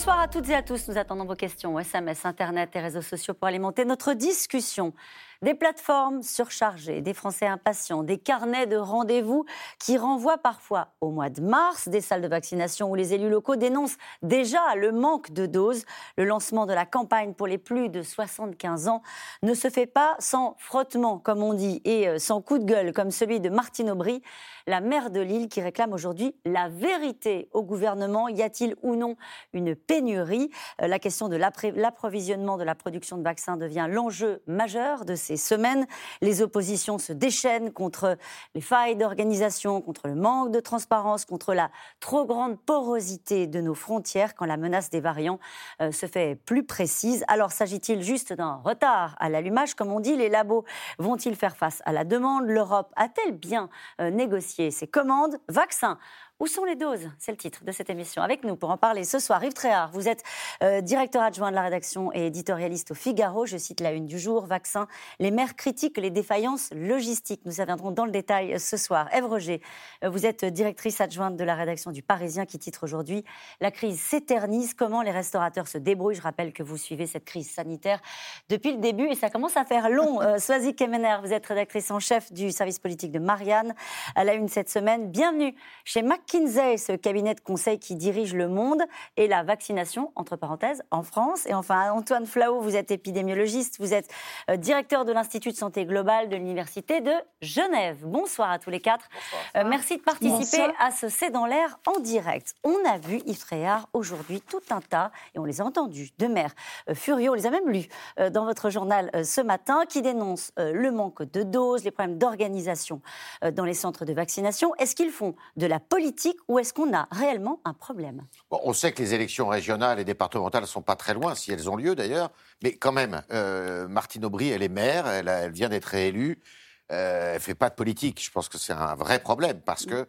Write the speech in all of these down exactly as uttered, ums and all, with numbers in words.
Bonsoir à toutes et à tous. Nous attendons vos questions, S M S, Internet et réseaux sociaux pour alimenter notre discussion. Des plateformes surchargées, des Français impatients, des carnets de rendez-vous qui renvoient parfois au mois de mars, des salles de vaccination où les élus locaux dénoncent déjà le manque de doses. Le lancement de la campagne pour les plus de soixante-quinze ans ne se fait pas sans frottement, comme on dit, et sans coup de gueule, comme celui de Martine Aubry, la maire de Lille, qui réclame aujourd'hui la vérité au gouvernement. Y a-t-il ou non une pénurie ? La question de l'approvisionnement de la production de vaccins devient l'enjeu majeur de ces semaines. Les oppositions se déchaînent contre les failles d'organisation, contre le manque de transparence, contre la trop grande porosité de nos frontières quand la menace des variants euh, se fait plus précise. Alors, s'agit-il juste d'un retard à l'allumage, comme on dit? Les labos vont-ils faire face à la demande? L'Europe a-t-elle bien euh, négocié ses commandes? Vaccins. Où sont les doses? C'est le titre de cette émission. Avec nous pour en parler ce soir, Yves Tréhard, vous êtes euh, directeur adjoint de la rédaction et éditorialiste au Figaro. Je cite la une du jour, vaccins, les maires critiquent les défaillances logistiques. Nous y reviendrons dans le détail ce soir. Ève Roger, euh, vous êtes directrice adjointe de la rédaction du Parisien qui titre aujourd'hui « La crise s'éternise, comment les restaurateurs se débrouillent ». Je rappelle que vous suivez cette crise sanitaire depuis le début et ça commence à faire long. Euh, Swazik Kemener, vous êtes rédactrice en chef du service politique de Marianne à la une cette semaine. Bienvenue chez McKinsey, ce cabinet de conseil qui dirige le monde et la vaccination, entre parenthèses, en France. Et enfin, Antoine Flahault, vous êtes épidémiologiste, vous êtes euh, directeur de l'Institut de santé globale de l'Université de Genève. Bonsoir à tous les quatre. Euh, merci de participer Bonsoir. à ce C'est dans l'air en direct. On a vu, Yves Tréhard, aujourd'hui tout un tas, et on les a entendus, de maires euh, furieux, on les a même lus euh, dans votre journal euh, ce matin, qui dénoncent euh, le manque de doses, les problèmes d'organisation euh, dans les centres de vaccination. Est-ce qu'ils font de la politique ou est-ce qu'on a réellement un problème? Bon, on sait que les élections régionales et départementales ne sont pas très loin, si elles ont lieu d'ailleurs, mais quand même, euh, Martine Aubry, elle est maire, elle, a, elle vient d'être réélue, euh, elle ne fait pas de politique. Je pense que c'est un vrai problème parce que,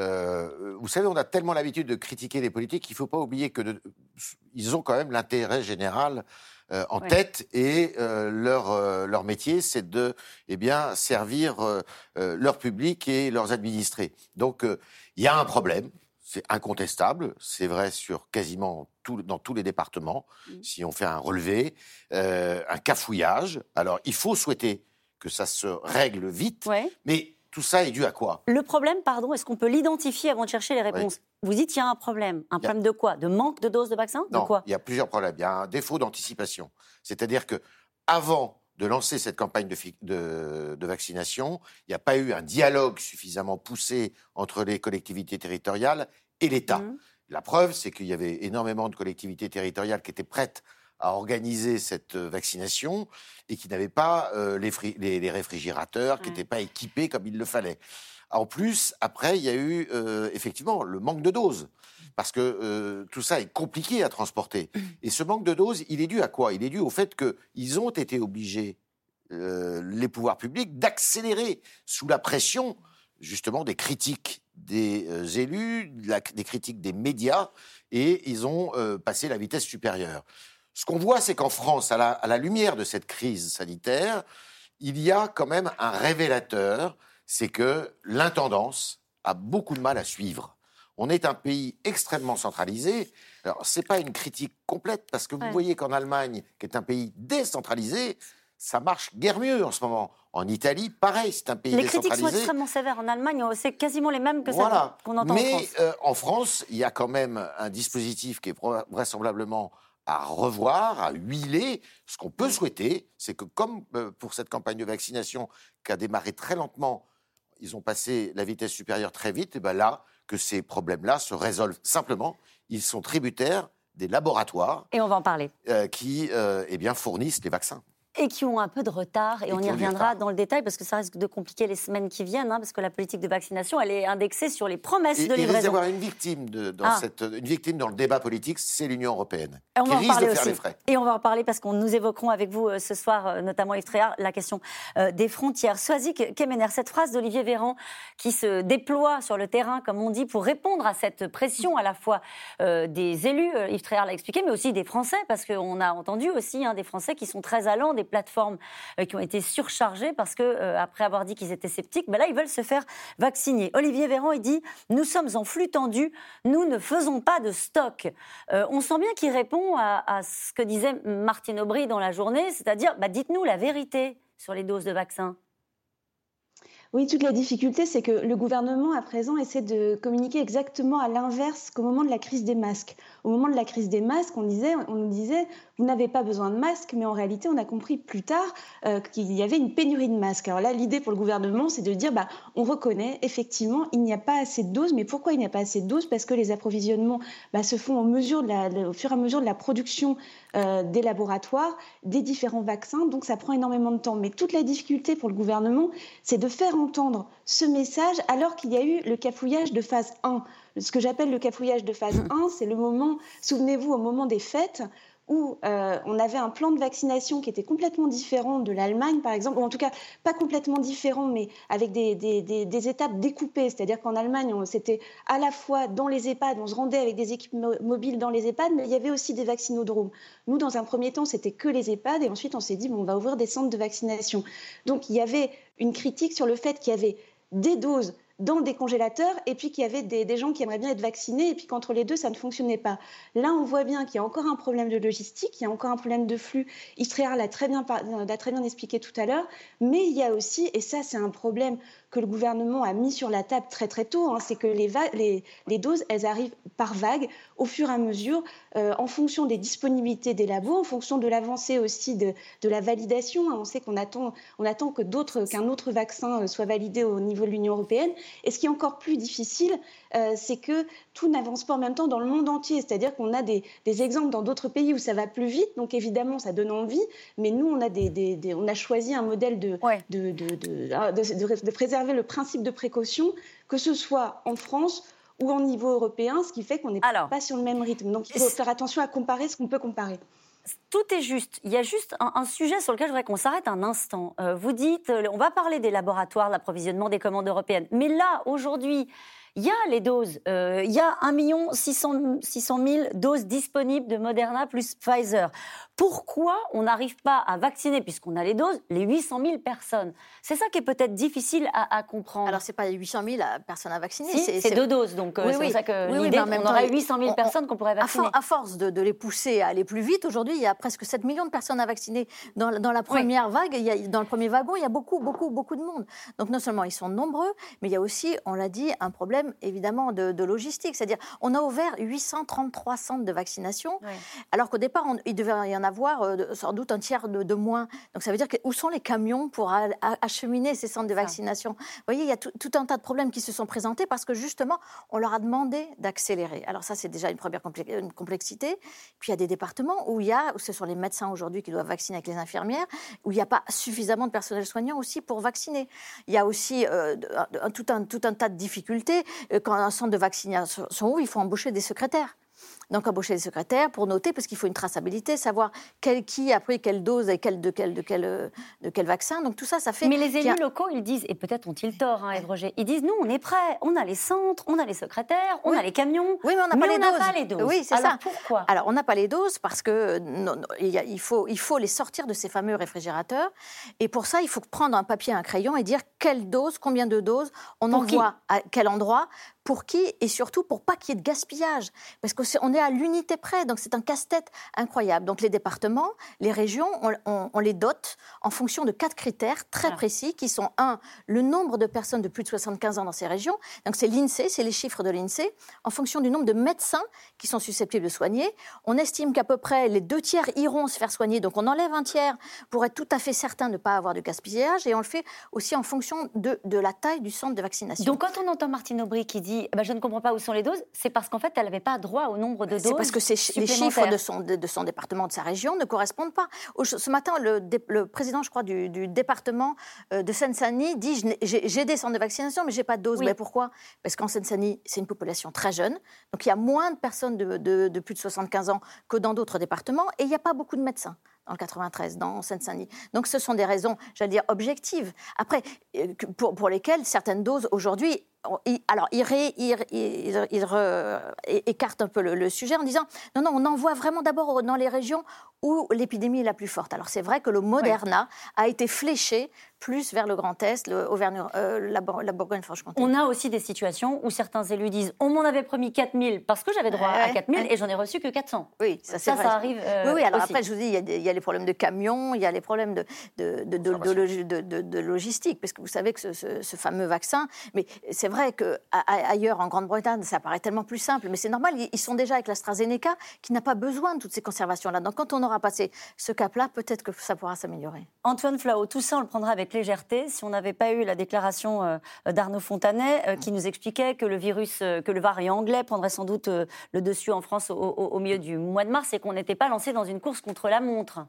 euh, vous savez, on a tellement l'habitude de critiquer les politiques qu'il ne faut pas oublier qu'ils ont quand même l'intérêt général Euh, en ouais. tête et euh, leur, euh, leur métier, c'est de eh bien, servir euh, euh, leur public et leurs administrés. Donc, il euh, y a un problème, c'est incontestable, c'est vrai sur quasiment tout, dans tous les départements, mmh. si on fait un relevé, euh, un cafouillage. Alors, il faut souhaiter que ça se règle vite, ouais. mais tout ça est dû à quoi? Le problème, pardon, est-ce qu'on peut l'identifier avant de chercher les réponses? Oui. Vous dites qu'il y a un problème. Un problème de quoi? De manque de doses de vaccins? Non, de quoi? Il y a plusieurs problèmes. Il y a un défaut d'anticipation. C'est-à-dire qu'avant de lancer cette campagne de, de, de vaccination, il n'y a pas eu un dialogue suffisamment poussé entre les collectivités territoriales et l'État. Mmh. La preuve, c'est qu'il y avait énormément de collectivités territoriales qui étaient prêtes à organiser cette vaccination et qui n'avaient pas euh, les, fri- les, les réfrigérateurs, ouais. qui n'étaient pas équipés comme il le fallait. En plus, après, il y a eu euh, effectivement le manque de doses, parce que euh, tout ça est compliqué à transporter. Et ce manque de doses, il est dû à quoi? Il est dû au fait qu'ils ont été obligés, euh, les pouvoirs publics, d'accélérer sous la pression, justement, des critiques des euh, élus, de la, des critiques des médias, et ils ont euh, passé la vitesse supérieure. Ce qu'on voit, c'est qu'en France, à la, à la lumière de cette crise sanitaire, il y a quand même un révélateur, c'est que l'intendance a beaucoup de mal à suivre. On est un pays extrêmement centralisé. Alors, ce n'est pas une critique complète, parce que vous ouais. voyez qu'en Allemagne, qui est un pays décentralisé, ça marche guère mieux en ce moment. En Italie, pareil, c'est un pays les décentralisé. Les critiques sont extrêmement sévères. En Allemagne, c'est quasiment les mêmes que voilà. celles qu'on entend Mais, en France. Mais euh, en France, il y a quand même un dispositif qui est vraisemblablement à revoir, à huiler. Ce qu'on peut souhaiter, c'est que comme euh, pour cette campagne de vaccination qui a démarré très lentement, ils ont passé la vitesse supérieure très vite, et bien là, que ces problèmes-là se résolvent simplement. Ils sont tributaires des laboratoires. Et on va en parler. Euh, qui euh, eh bien, fournissent les vaccins. Et qui ont un peu de retard, et, et on y reviendra dans le détail, parce que ça risque de compliquer les semaines qui viennent, hein, parce que la politique de vaccination, elle est indexée sur les promesses et, de livraison. Il risque d'y avoir une victime, de, dans ah. cette, une victime dans le débat politique, c'est l'Union européenne, et on qui va en risque de faire aussi. les frais. Et on va en parler, parce qu'on nous évoquerons avec vous euh, ce soir, euh, notamment Yves Tréhard, la question euh, des frontières. Swazik Kemener, cette phrase d'Olivier Véran qui se déploie sur le terrain, comme on dit, pour répondre à cette pression à la fois euh, des élus, euh, Yves Tréhard l'a expliqué, mais aussi des Français, parce qu'on a entendu aussi hein, des Français qui sont très allants, des plateformes euh, qui ont été surchargées parce que euh, après avoir dit qu'ils étaient sceptiques, ben là ils veulent se faire vacciner. Olivier Véran, il dit « Nous sommes en flux tendu, nous ne faisons pas de stock euh, ». On sent bien qu'il répond à, à ce que disait Martine Aubry dans la journée, c'est-à-dire bah, « Dites-nous la vérité sur les doses de vaccins ». Oui, toute la difficulté, c'est que le gouvernement, à présent, essaie de communiquer exactement à l'inverse qu'au moment de la crise des masques. Au moment de la crise des masques, on, disait, on nous disait « vous n'avez pas besoin de masques », mais en réalité, on a compris plus tard euh, qu'il y avait une pénurie de masques. Alors là, l'idée pour le gouvernement, c'est de dire bah, « on reconnaît, effectivement, il n'y a pas assez de doses ». Mais pourquoi il n'y a pas assez de doses ? Parce que les approvisionnements bah, se font en mesure de la, au fur et à mesure de la production euh, des laboratoires, des différents vaccins, donc ça prend énormément de temps. Mais toute la difficulté pour le gouvernement, c'est de faire entendre ce message alors qu'il y a eu le cafouillage de phase un. Ce que j'appelle le cafouillage de phase un, c'est le moment, souvenez-vous, au moment des fêtes, où euh, on avait un plan de vaccination qui était complètement différent de l'Allemagne, par exemple, ou en tout cas pas complètement différent, mais avec des, des, des, des étapes découpées. C'est-à-dire qu'en Allemagne, on, c'était à la fois dans les EHPAD, on se rendait avec des équipes mo- mobiles dans les EHPAD, mais il y avait aussi des vaccinodromes. Nous, dans un premier temps, c'était que les EHPAD, et ensuite on s'est dit, bon, on va ouvrir des centres de vaccination. Donc il y avait une critique sur le fait qu'il y avait des doses dans des congélateurs, et puis qu'il y avait des, des gens qui aimeraient bien être vaccinés, et puis qu'entre les deux, ça ne fonctionnait pas. Là, on voit bien qu'il y a encore un problème de logistique, il y a encore un problème de flux. Istréar l'a très bien, l'a très bien expliqué tout à l'heure, mais il y a aussi, et ça c'est un problème que le gouvernement a mis sur la table très très tôt, hein, c'est que les, va- les, les doses, elles arrivent par vagues, au fur et à mesure, euh, en fonction des disponibilités des labos, en fonction de l'avancée aussi de, de la validation. Hein. On sait qu'on attend, on attend que d'autres, qu'un autre vaccin soit validé au niveau de l'Union européenne. Et ce qui est encore plus difficile, euh, c'est que tout n'avance pas en même temps dans le monde entier. C'est-à-dire qu'on a des, des exemples dans d'autres pays où ça va plus vite, donc évidemment ça donne envie, mais nous on a, des, des, des, on a choisi un modèle de, ouais. de, de, de, de, de, de préserver le principe de précaution, que ce soit en France ou au niveau européen, ce qui fait qu'on n'est pas sur le même rythme. Donc il faut faire attention à comparer ce qu'on peut comparer. Tout est juste. Il y a juste un, un sujet sur lequel je voudrais qu'on s'arrête un instant. Euh, vous dites, euh, on va parler des laboratoires, l'approvisionnement des commandes européennes. Mais là, aujourd'hui, il y a les doses. Euh, il y a un million six cent mille doses disponibles de Moderna plus Pfizer. Pourquoi on n'arrive pas à vacciner, puisqu'on a les doses, les huit cent mille personnes ? C'est ça qui est peut-être difficile à, à comprendre. Alors, ce n'est pas les huit cent mille personnes à vacciner. Si, c'est, c'est deux doses. Donc, oui, c'est oui. pour ça que oui, l'idée, oui, on aurait huit cent mille on, personnes qu'on pourrait vacciner. À, for, à force de, de les pousser à aller plus vite, aujourd'hui, il y a presque sept millions de personnes à vacciner. Dans, dans la première oui. vague, il y a, dans le premier wagon, il y a beaucoup, beaucoup, beaucoup de monde. Donc, non seulement ils sont nombreux, mais il y a aussi, on l'a dit, un problème, évidemment, de, de logistique. C'est-à-dire, on a ouvert huit cent trente-trois centres de vaccination, oui. alors qu'au départ, on, il devait y en avoir euh, sans doute un tiers de, de moins. Donc, ça veut dire que, où sont les camions pour a, a, acheminer ces centres de vaccination ? Vous voyez, il y a tout, tout un tas de problèmes qui se sont présentés parce que, justement, on leur a demandé d'accélérer. Alors ça, c'est déjà une première une complexité. Puis, il y a des départements où il y a, où ce sont les médecins aujourd'hui qui doivent vacciner avec les infirmières, où il n'y a pas suffisamment de personnel soignant aussi pour vacciner. Il y a aussi euh, un, tout, un, tout un tas de difficultés. Quand un centre de vaccination ouvre, il faut embaucher des secrétaires. Donc, embaucher des secrétaires pour noter, parce qu'il faut une traçabilité, savoir quel, qui a pris quelle dose et quel, de, quel, de, quel, de quel vaccin. Donc, tout ça, ça fait... Mais les élus a... locaux, ils disent, et peut-être ont-ils tort, hein, Ève Roger, ils disent, nous, on est prêts, on a les centres, on a les secrétaires, on oui. a les camions, oui, mais on n'a pas, pas les doses. Oui, c'est Alors, ça. Pourquoi ? Alors, on n'a pas les doses parce que non, non, il, y a, il, faut, il faut les sortir de ces fameux réfrigérateurs. Et pour ça, il faut prendre un papier et un crayon et dire quelle dose, combien de doses on pour envoie qui à quel endroit, pour qui, et surtout pour pas qu'il y ait de gaspillage. Parce qu'on est à l'unité près, donc c'est un casse-tête incroyable. Donc les départements, les régions, on, on, on les dote en fonction de quatre critères très voilà. précis, qui sont, un, le nombre de personnes de plus de soixante-quinze ans dans ces régions. Donc c'est l'INSEE, c'est les chiffres de l'INSEE. En fonction du nombre de médecins qui sont susceptibles de soigner, on estime qu'à peu près les deux tiers iront se faire soigner. Donc on enlève un tiers pour être tout à fait certain de ne pas avoir de gaspillage. Et on le fait aussi en fonction de, de la taille du centre de vaccination. Donc quand on entend Martine Aubry qui dit bah, « je ne comprends pas où sont les doses », c'est parce qu'en fait, elle n'avait pas droit au nombre de doses. C'est parce que ces, les chiffres de son, de, de son département, de sa région, ne correspondent pas. Ce matin, le, le président, je crois, du, du département de Seine-Saint-Denis dit « j'ai, j'ai des centres de vaccination, mais je n'ai pas de doses oui. ». Mais pourquoi ? Parce qu'en Seine-Saint-Denis, c'est une population très jeune, donc il y a moins de personnes de, de, de plus de soixante-quinze ans que dans d'autres départements, et il n'y a pas beaucoup de médecins dans le quatre-vingt-treize, dans Seine-Saint-Denis. Donc ce sont des raisons, j'allais dire, objectives. Après, pour, pour lesquelles certaines doses, aujourd'hui, alors, il, ré, il, il, il, il re, écarte un peu le, le sujet en disant non, non, on envoie vraiment d'abord dans les régions où l'épidémie est la plus forte. Alors c'est vrai que le Moderna oui. a été fléché plus vers le Grand Est, le Auvergne, euh, la, la Bourgogne-Franche-Comté. On a aussi des situations où certains élus disent « on m'en avait promis quatre mille parce que j'avais droit euh, à quatre mille et j'en ai reçu que quatre cents ». Oui, ça c'est ça, vrai. Ça arrive euh, Oui, oui, alors aussi. après je vous dis, il y, a des, il y a les problèmes de camions, il y a les problèmes de, de, de, de, de, de, de, de logistique, parce que vous savez que ce, ce, ce fameux vaccin, mais c'est vrai qu'ailleurs en Grande-Bretagne, ça paraît tellement plus simple, mais c'est normal, ils sont déjà avec l'AstraZeneca qui n'a pas besoin de toutes ces conservations-là. Donc quand on aura passé ce cap-là, peut-être que ça pourra s'améliorer. Antoine Flahault, tout ça on le prendra avec légèreté si on n'avait pas eu la déclaration euh, d'Arnaud Fontanet euh, qui nous expliquait que le virus, euh, que le variant anglais prendrait sans doute euh, le dessus en France au, au, au milieu du mois de mars et qu'on n'était pas lancé dans une course contre la montre.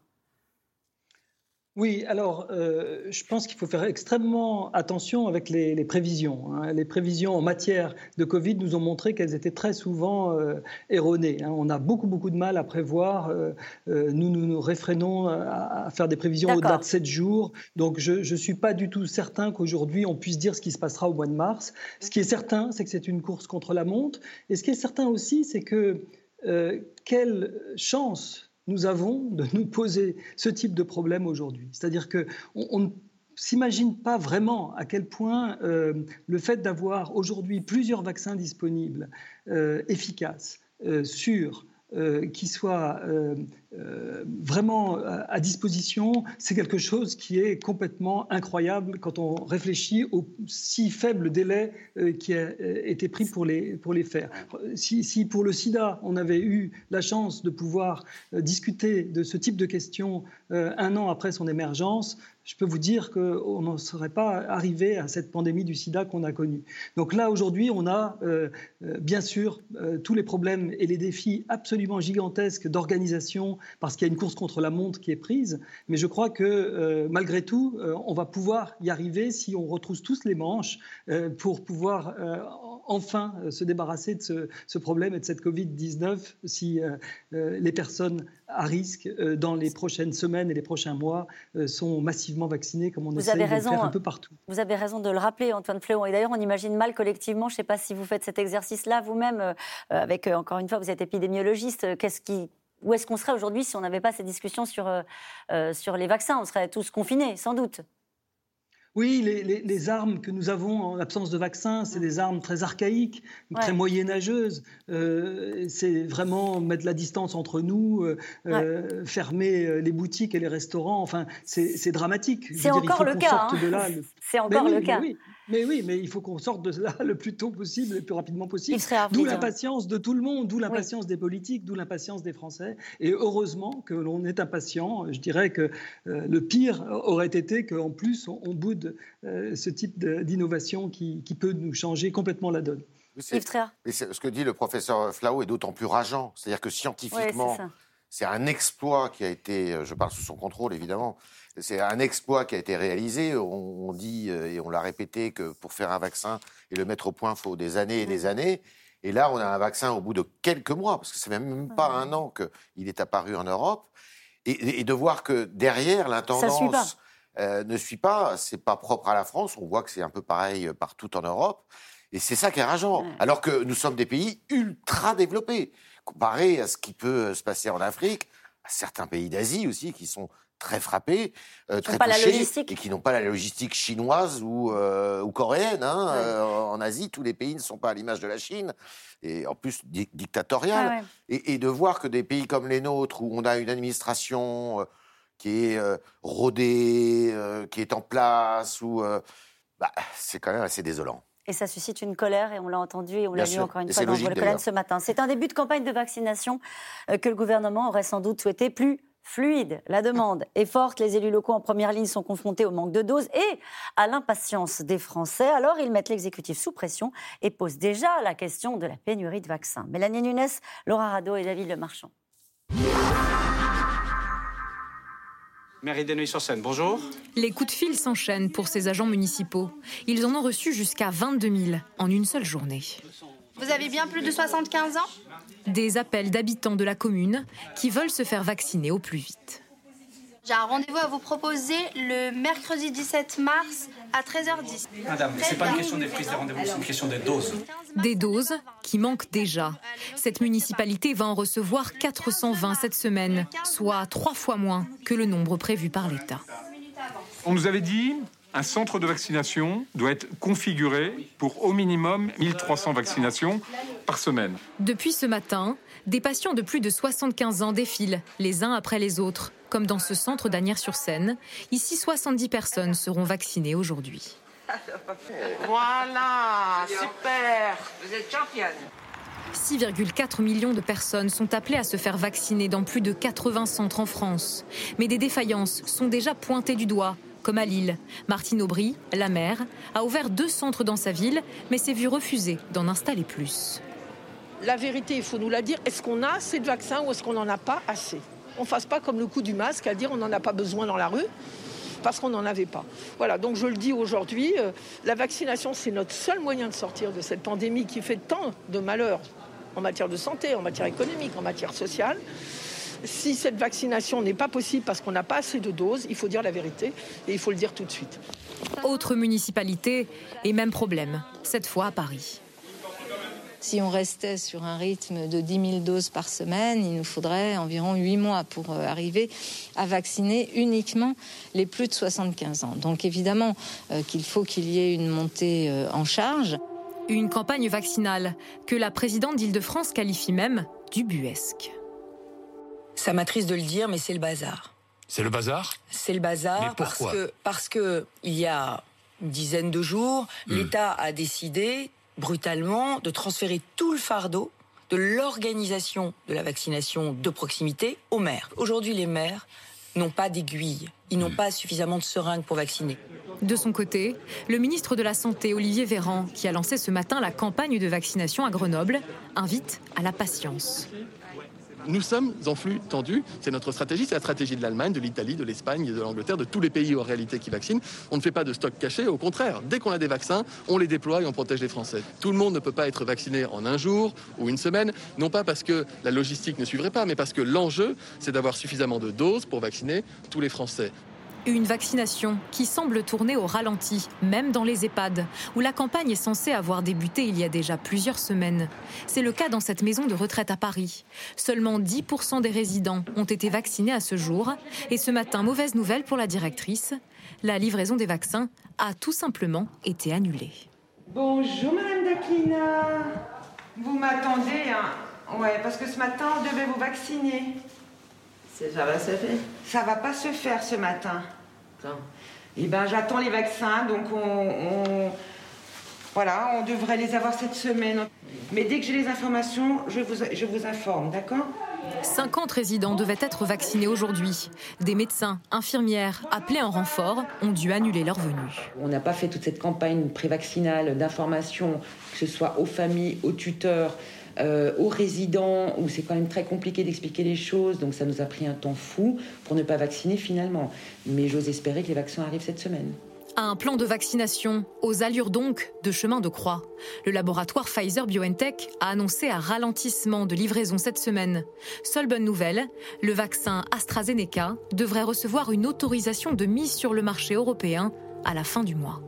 Oui, alors euh, je pense qu'il faut faire extrêmement attention avec les, les prévisions. Hein. Les prévisions en matière de Covid nous ont montré qu'elles étaient très souvent euh, erronées. Hein. On a beaucoup, beaucoup de mal à prévoir. Euh, euh, nous, nous nous réfrénons à, à faire des prévisions au-delà de sept jours. Donc je ne suis pas du tout certain qu'aujourd'hui on puisse dire ce qui se passera au mois de mars. Ce qui est certain, c'est que c'est une course contre la montre. Et ce qui est certain aussi, c'est que euh, quelle chance nous avons de nous poser ce type de problème aujourd'hui. C'est-à-dire qu'on on ne s'imagine pas vraiment à quel point euh, le fait d'avoir aujourd'hui plusieurs vaccins disponibles, euh, efficaces, euh, sûrs, euh, qui soient euh, euh, vraiment à disposition, c'est quelque chose qui est complètement incroyable quand on réfléchit au si faible délai euh, qui a euh, été pris pour les, pour les faire. Si, si pour le sida, on avait eu la chance de pouvoir euh, discuter de ce type de questions euh, un an après son émergence, je peux vous dire qu'on n'en serait pas arrivé à cette pandémie du sida qu'on a connue. Donc là, aujourd'hui, on a euh, euh, bien sûr euh, tous les problèmes et les défis absolument gigantesques d'organisation, parce qu'il y a une course contre la montre qui est prise. Mais je crois que euh, malgré tout, euh, on va pouvoir y arriver si on retrousse tous les manches euh, pour pouvoir euh, enfin euh, se débarrasser de ce, ce problème et de cette covid dix-neuf si euh, euh, les personnes à risque euh, dans les prochaines semaines et les prochains mois euh, sont massivement vaccinés comme on essaie de le faire un peu partout. Vous avez raison de le rappeler, Antoine Flahault. Et d'ailleurs, on imagine mal collectivement, je ne sais pas si vous faites cet exercice-là vous-même, euh, avec, euh, encore une fois, vous êtes épidémiologiste, euh, qu'est-ce qui, où est-ce qu'on serait aujourd'hui si on n'avait pas ces discussions sur, euh, euh, sur les vaccins? On serait tous confinés, sans doute. Oui, les, les, les armes que nous avons en absence de vaccin, c'est des armes très archaïques, ouais. très moyenâgeuses. Euh, c'est vraiment mettre la distance entre nous, euh, ouais. fermer les boutiques et les restaurants. Enfin, c'est, c'est dramatique. C'est encore le cas. Hein. Là, le... C'est encore mais le oui, cas. Mais oui. Mais oui, mais il faut qu'on sorte de là le plus tôt possible, le plus rapidement possible. Rapide, d'où hein. l'impatience de tout le monde, d'où l'impatience oui. des politiques, d'où l'impatience des Français. Et heureusement que l'on est impatient. Je dirais que euh, le pire aurait été qu'en plus, on, on boude euh, ce type de, d'innovation qui, qui peut nous changer complètement la donne. C'est, mais c'est, ce que dit le professeur Flahault est d'autant plus rageant. C'est-à-dire que scientifiquement, ouais, c'est, c'est un exploit qui a été, je parle sous son contrôle évidemment, c'est un exploit qui a été réalisé. On, on dit, et on l'a répété, que pour faire un vaccin et le mettre au point, il faut des années et des années. Et là, on a un vaccin au bout de quelques mois, parce que c'est même pas un an qu'il est apparu en Europe. Et, et de voir que derrière, l'intendance euh, ne suit pas, c'est pas propre à la France. On voit que c'est un peu pareil partout en Europe. Et c'est ça qui est rageant. Ouais. Alors que nous sommes des pays ultra développés, comparé à ce qui peut se passer en Afrique, à certains pays d'Asie aussi, qui sont très frappés, euh, très touchés, et qui n'ont pas la logistique chinoise ou, euh, ou coréenne. Hein. Ouais. Euh, en Asie, tous les pays ne sont pas à l'image de la Chine, et en plus di- dictatoriale. Ouais, ouais. Et, et de voir que des pays comme les nôtres, où on a une administration euh, qui est euh, rodée, euh, qui est en place, où, euh, bah, c'est quand même assez désolant. Et ça suscite une colère, et on l'a entendu, et on Bien l'a sûr. lu encore une et fois dans logique, le colonne ce matin. C'est un début de campagne de vaccination euh, que le gouvernement aurait sans doute souhaité plus fluide. La demande est forte. Les élus locaux en première ligne sont confrontés au manque de doses et à l'impatience des Français. Alors, ils mettent l'exécutif sous pression et posent déjà la question de la pénurie de vaccins. Mélanie Nunes, Laura Rado et David Lemarchand. Mairie de Neuilly-sur-Seine, bonjour. Les coups de fil s'enchaînent pour ces agents municipaux. Ils en ont reçu jusqu'à vingt-deux mille en une seule journée. Vous avez bien plus de soixante-quinze ans ? Des appels d'habitants de la commune qui veulent se faire vacciner au plus vite. J'ai un rendez-vous à vous proposer le mercredi dix-sept mars à treize heures dix. Madame, c'est pas une question des prises de rendez-vous, c'est une question des doses. Des doses qui manquent déjà. Cette municipalité va en recevoir quatre cent vingt cette semaine, soit trois fois moins que le nombre prévu par l'État. On nous avait dit un centre de vaccination doit être configuré pour au minimum mille trois cents vaccinations par semaine. Depuis ce matin, des patients de plus de soixante-quinze ans défilent les uns après les autres, comme dans ce centre d'Asnières-sur-Seine. Ici, soixante-dix personnes seront vaccinées aujourd'hui. Voilà, super, vous êtes championne. six virgule quatre millions de personnes sont appelées à se faire vacciner dans plus de quatre-vingts centres en France. Mais des défaillances sont déjà pointées du doigt, comme à Lille. Martine Aubry, la maire, a ouvert deux centres dans sa ville, mais s'est vue refuser d'en installer plus. La vérité, il faut nous la dire, est-ce qu'on a assez de vaccins ou est-ce qu'on n'en a pas assez ? On ne fasse pas comme le coup du masque, à dire on n'en a pas besoin dans la rue, parce qu'on n'en avait pas. Voilà, donc je le dis aujourd'hui, euh, la vaccination, c'est notre seul moyen de sortir de cette pandémie qui fait tant de malheurs en matière de santé, en matière économique, en matière sociale. Si cette vaccination n'est pas possible parce qu'on n'a pas assez de doses, il faut dire la vérité et il faut le dire tout de suite. Autre municipalité et même problème, cette fois à Paris. Si on restait sur un rythme de dix mille doses par semaine, il nous faudrait environ huit mois pour arriver à vacciner uniquement les plus de soixante-quinze ans. Donc évidemment euh, qu'il faut qu'il y ait une montée euh, en charge. Une campagne vaccinale que la présidente d'Île-de-France qualifie même d'ubuesque. Ça m'attriste de le dire, mais c'est le bazar. C'est le bazar ? C'est le bazar mais parce que parce que il y a une dizaine de jours, mmh. l'État a décidé brutalement de transférer tout le fardeau de l'organisation de la vaccination de proximité aux maires. Aujourd'hui, les maires n'ont pas d'aiguille, ils n'ont mmh. pas suffisamment de seringues pour vacciner. De son côté, le ministre de la Santé, Olivier Véran, qui a lancé ce matin la campagne de vaccination à Grenoble, invite à la patience. Nous sommes en flux tendu, c'est notre stratégie, c'est la stratégie de l'Allemagne, de l'Italie, de l'Espagne, de l'Angleterre, de tous les pays en réalité qui vaccinent. On ne fait pas de stock caché, au contraire, dès qu'on a des vaccins, on les déploie et on protège les Français. Tout le monde ne peut pas être vacciné en un jour ou une semaine, non pas parce que la logistique ne suivrait pas, mais parce que l'enjeu, c'est d'avoir suffisamment de doses pour vacciner tous les Français. Une vaccination qui semble tourner au ralenti, même dans les EHPAD, où la campagne est censée avoir débuté il y a déjà plusieurs semaines. C'est le cas dans cette maison de retraite à Paris. Seulement dix pour cent des résidents ont été vaccinés à ce jour. Et ce matin, mauvaise nouvelle pour la directrice, la livraison des vaccins a tout simplement été annulée. Bonjour Madame Daclina. Vous m'attendez, hein ? Ouais, parce que ce matin, on devait vous vacciner. Ça va se faire ? Ça va pas se faire ce matin. Non. Eh ben, j'attends les vaccins, donc on, on, voilà, on devrait les avoir cette semaine. Mais dès que j'ai les informations, je vous, je vous informe, d'accord ? cinquante résidents devaient être vaccinés aujourd'hui. Des médecins, infirmières, appelés en renfort, ont dû annuler leur venue. On n'a pas fait toute cette campagne prévaccinale d'information, que ce soit aux familles, aux tuteurs, Euh, aux résidents, où c'est quand même très compliqué d'expliquer les choses, donc ça nous a pris un temps fou pour ne pas vacciner finalement. Mais j'ose espérer que les vaccins arrivent cette semaine. Un plan de vaccination, aux allures donc de chemin de croix. Le laboratoire Pfizer-BioNTech a annoncé un ralentissement de livraison cette semaine. Seule bonne nouvelle, le vaccin AstraZeneca devrait recevoir une autorisation de mise sur le marché européen à la fin du mois.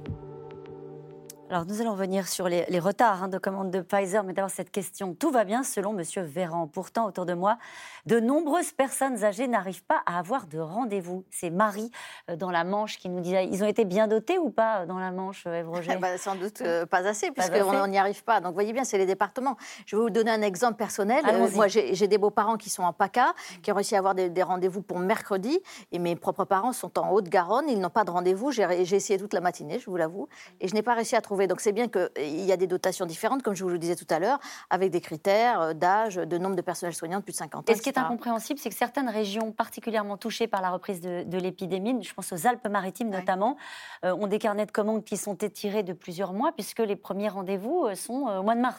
Alors, nous allons revenir sur les, les retards hein, de commande de Pfizer, mais d'abord cette question. Tout va bien selon M. Véran. Pourtant, autour de moi, de nombreuses personnes âgées n'arrivent pas à avoir de rendez-vous. C'est Marie, euh, dans la Manche, qui nous dit, ils ont été bien dotés ou pas dans la Manche, Ève Roger ? bah, Sans doute euh, pas assez, puisqu'on n'y arrive pas. Donc, vous voyez bien, c'est les départements. Je vais vous donner un exemple personnel. Euh, moi, j'ai, j'ai des beaux-parents qui sont en PACA, qui ont réussi à avoir des, des rendez-vous pour mercredi, et mes propres parents sont en Haute-Garonne, ils n'ont pas de rendez-vous. J'ai, j'ai essayé toute la matinée, je vous l'avoue, et je n'ai pas réussi à trouver. Donc, c'est bien qu'il y a des dotations différentes, comme je vous le disais tout à l'heure, avec des critères d'âge, de nombre de personnels soignants de plus de cinquante ans. Et ce qui est incompréhensible, c'est que certaines régions particulièrement touchées par la reprise de, de l'épidémie, je pense aux Alpes-Maritimes ouais. notamment, euh, ont des carnets de commandes qui sont étirés de plusieurs mois, puisque les premiers rendez-vous sont euh, au mois de mars.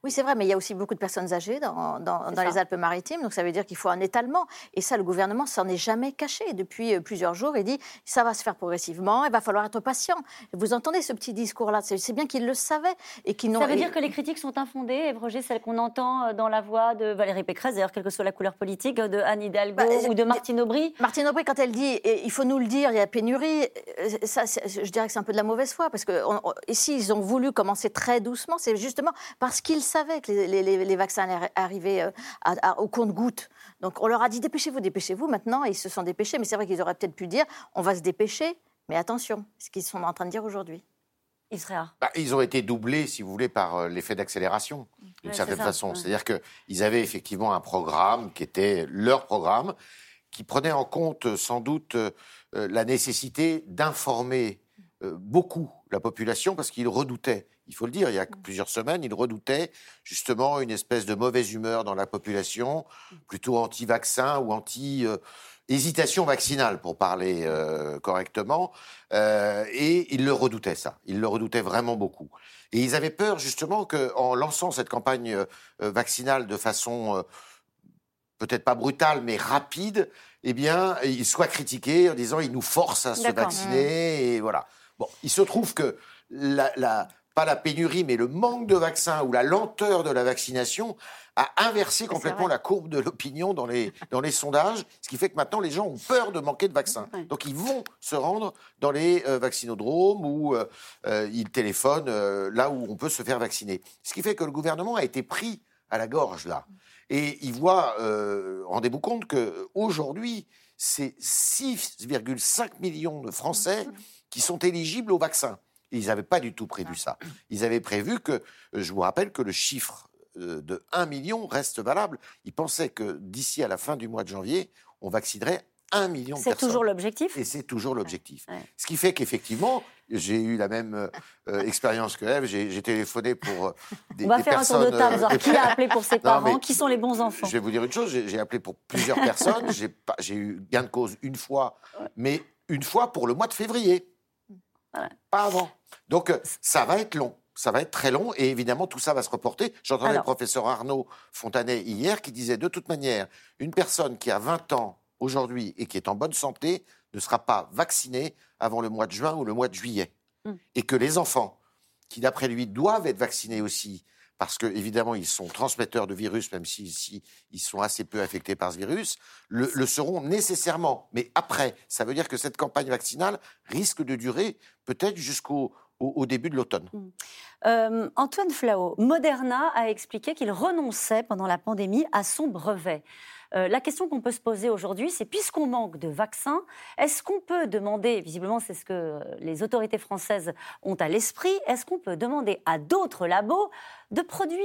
Oui, c'est vrai, mais il y a aussi beaucoup de personnes âgées dans, dans, dans les Alpes-Maritimes, donc ça veut dire qu'il faut un étalement. Et ça, le gouvernement s'en est jamais caché. Depuis plusieurs jours, il dit ça va se faire progressivement, il va falloir être patient. Vous entendez ce petit discours-là, c'est, c'est bien qu'ils le savaient. Et qu'ils n'ont... Ça veut dire que les critiques sont infondées, Ève Roger, celles qu'on entend dans la voix de Valérie Pécresse, d'ailleurs, quelle que soit la couleur politique, de Anne Hidalgo bah, ou de Martine Aubry. Martine Aubry, quand elle dit il faut nous le dire, il y a pénurie, ça, je dirais que c'est un peu de la mauvaise foi, parce que on, on, ici, ils ont voulu commencer très doucement, c'est justement parce qu'ils savaient que les, les, les vaccins allaient arriver à, à, au compte-gouttes. Donc on leur a dit dépêchez-vous, dépêchez-vous. Maintenant, ils se sont dépêchés, mais c'est vrai qu'ils auraient peut-être pu dire on va se dépêcher, mais attention, ce qu'ils sont en train de dire aujourd'hui. Israël. Bah, ils ont été doublés, si vous voulez, par euh, l'effet d'accélération, d'une ouais, certaine c'est façon. Ouais. C'est-à-dire qu'ils avaient effectivement un programme qui était leur programme, qui prenait en compte sans doute euh, la nécessité d'informer euh, beaucoup la population, parce qu'ils redoutaient, il faut le dire, il y a plusieurs semaines, ils redoutaient justement une espèce de mauvaise humeur dans la population, plutôt anti-vaccin ou anti-hésitation vaccinale, pour parler euh, correctement, euh, et ils le redoutaient, ça. Ils le redoutaient vraiment beaucoup. Et ils avaient peur, justement, qu'en lançant cette campagne euh, vaccinale de façon... Euh, peut-être pas brutale, mais rapide, eh bien, ils soient critiqués en disant ils nous forcent à se D'accord. vacciner, mmh. et voilà. Bon, il se trouve que, la, la, pas la pénurie, mais le manque de vaccins ou la lenteur de la vaccination a inversé complètement la courbe de l'opinion dans les, dans les sondages, ce qui fait que maintenant, les gens ont peur de manquer de vaccins. Oui. Donc, ils vont se rendre dans les euh, vaccinodromes ou euh, euh, ils téléphonent euh, là où on peut se faire vacciner. Ce qui fait que le gouvernement a été pris à la gorge, là. Et il voit, euh, rendez-vous compte qu'aujourd'hui, c'est six virgule cinq millions de Français qui sont éligibles au vaccin. Et ils n'avaient pas du tout prévu ça. Ils avaient prévu que, je vous rappelle que le chiffre de un million reste valable. Ils pensaient que d'ici à la fin du mois de janvier, on vaccinerait un million de c'est personnes. C'est toujours l'objectif. Et c'est toujours l'objectif. Ouais. Ce qui fait qu'effectivement, j'ai eu la même euh, expérience que Ève. J'ai, j'ai téléphoné pour euh, des, On va des faire personnes... un tour de table. Euh, qui a appelé pour ses parents? Non, qui sont les bons enfants? Je vais vous dire une chose. J'ai, j'ai appelé pour plusieurs personnes. J'ai, pas, j'ai eu gain de cause une fois, ouais. mais une fois pour le mois de février. Ouais. Pas avant. Donc, euh, ça va être long. Ça va être très long et évidemment, tout ça va se reporter. J'entendais Alors... le professeur Arnaud Fontanet hier qui disait de toute manière, une personne qui a vingt ans aujourd'hui et qui est en bonne santé ne sera pas vaccinée avant le mois de juin ou le mois de juillet. Mmh. Et que les enfants, qui d'après lui doivent être vaccinés aussi, parce qu'évidemment ils sont transmetteurs de virus, même s'ils si, si, sont assez peu affectés par ce virus, le, le seront nécessairement. Mais après, ça veut dire que cette campagne vaccinale risque de durer peut-être jusqu'au au, au début de l'automne. Mmh. Euh, Antoine Flahault, Moderna a expliqué qu'il renonçait pendant la pandémie à son brevet. Euh, la question qu'on peut se poser aujourd'hui, c'est puisqu'on manque de vaccins, est-ce qu'on peut demander, visiblement c'est ce que les autorités françaises ont à l'esprit, est-ce qu'on peut demander à d'autres labos de produire ?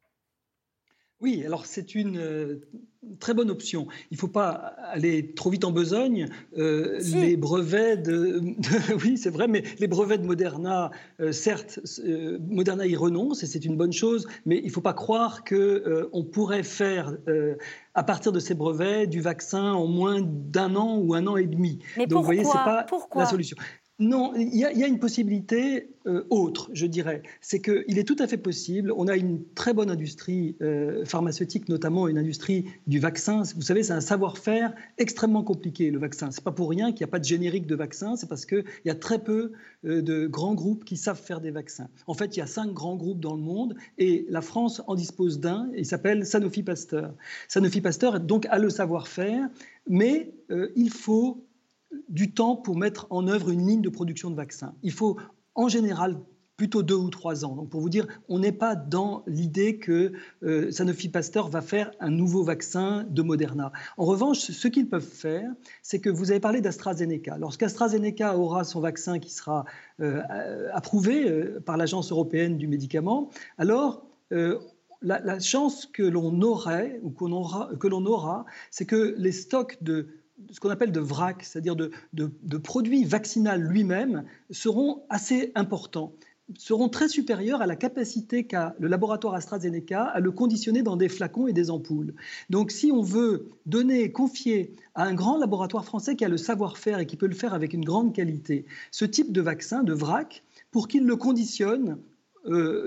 Oui, alors c'est une euh, très bonne option. Il ne faut pas aller trop vite en besogne. Euh, si. Les brevets de, de... Oui, c'est vrai, mais les brevets de Moderna, euh, certes, euh, Moderna y renonce et c'est une bonne chose, mais il ne faut pas croire qu'on euh, pourrait faire, euh, à partir de ces brevets, du vaccin en moins d'un an ou un an et demi. Mais Donc, pourquoi, vous voyez, ce n'est pas pourquoi la solution. Non, il y, y a une possibilité euh, autre, je dirais. C'est qu'il est tout à fait possible, on a une très bonne industrie euh, pharmaceutique, notamment une industrie du vaccin. Vous savez, c'est un savoir-faire extrêmement compliqué, le vaccin. Ce n'est pas pour rien qu'il n'y a pas de générique de vaccin, c'est parce qu'il y a très peu euh, de grands groupes qui savent faire des vaccins. En fait, il y a cinq grands groupes dans le monde et la France en dispose d'un, il s'appelle Sanofi Pasteur. Sanofi Pasteur, donc, a le savoir-faire, mais euh, il faut du temps pour mettre en œuvre une ligne de production de vaccins. Il faut, en général, plutôt deux ou trois ans. Donc, pour vous dire, on n'est pas dans l'idée que euh, Sanofi Pasteur va faire un nouveau vaccin de Moderna. En revanche, ce qu'ils peuvent faire, c'est que vous avez parlé d'AstraZeneca. Lorsqu'AstraZeneca aura son vaccin qui sera euh, approuvé euh, par l'Agence européenne du médicament, alors euh, la, la chance que l'on aurait, ou qu'on aura, que l'on aura, c'est que les stocks de ce qu'on appelle de vrac, c'est-à-dire de, de, de produits vaccinaux lui-même, seront assez importants, seront très supérieurs à la capacité qu'a le laboratoire AstraZeneca à le conditionner dans des flacons et des ampoules. Donc si on veut donner, confier à un grand laboratoire français qui a le savoir-faire et qui peut le faire avec une grande qualité, ce type de vaccin, de vrac, pour qu'il le conditionne euh,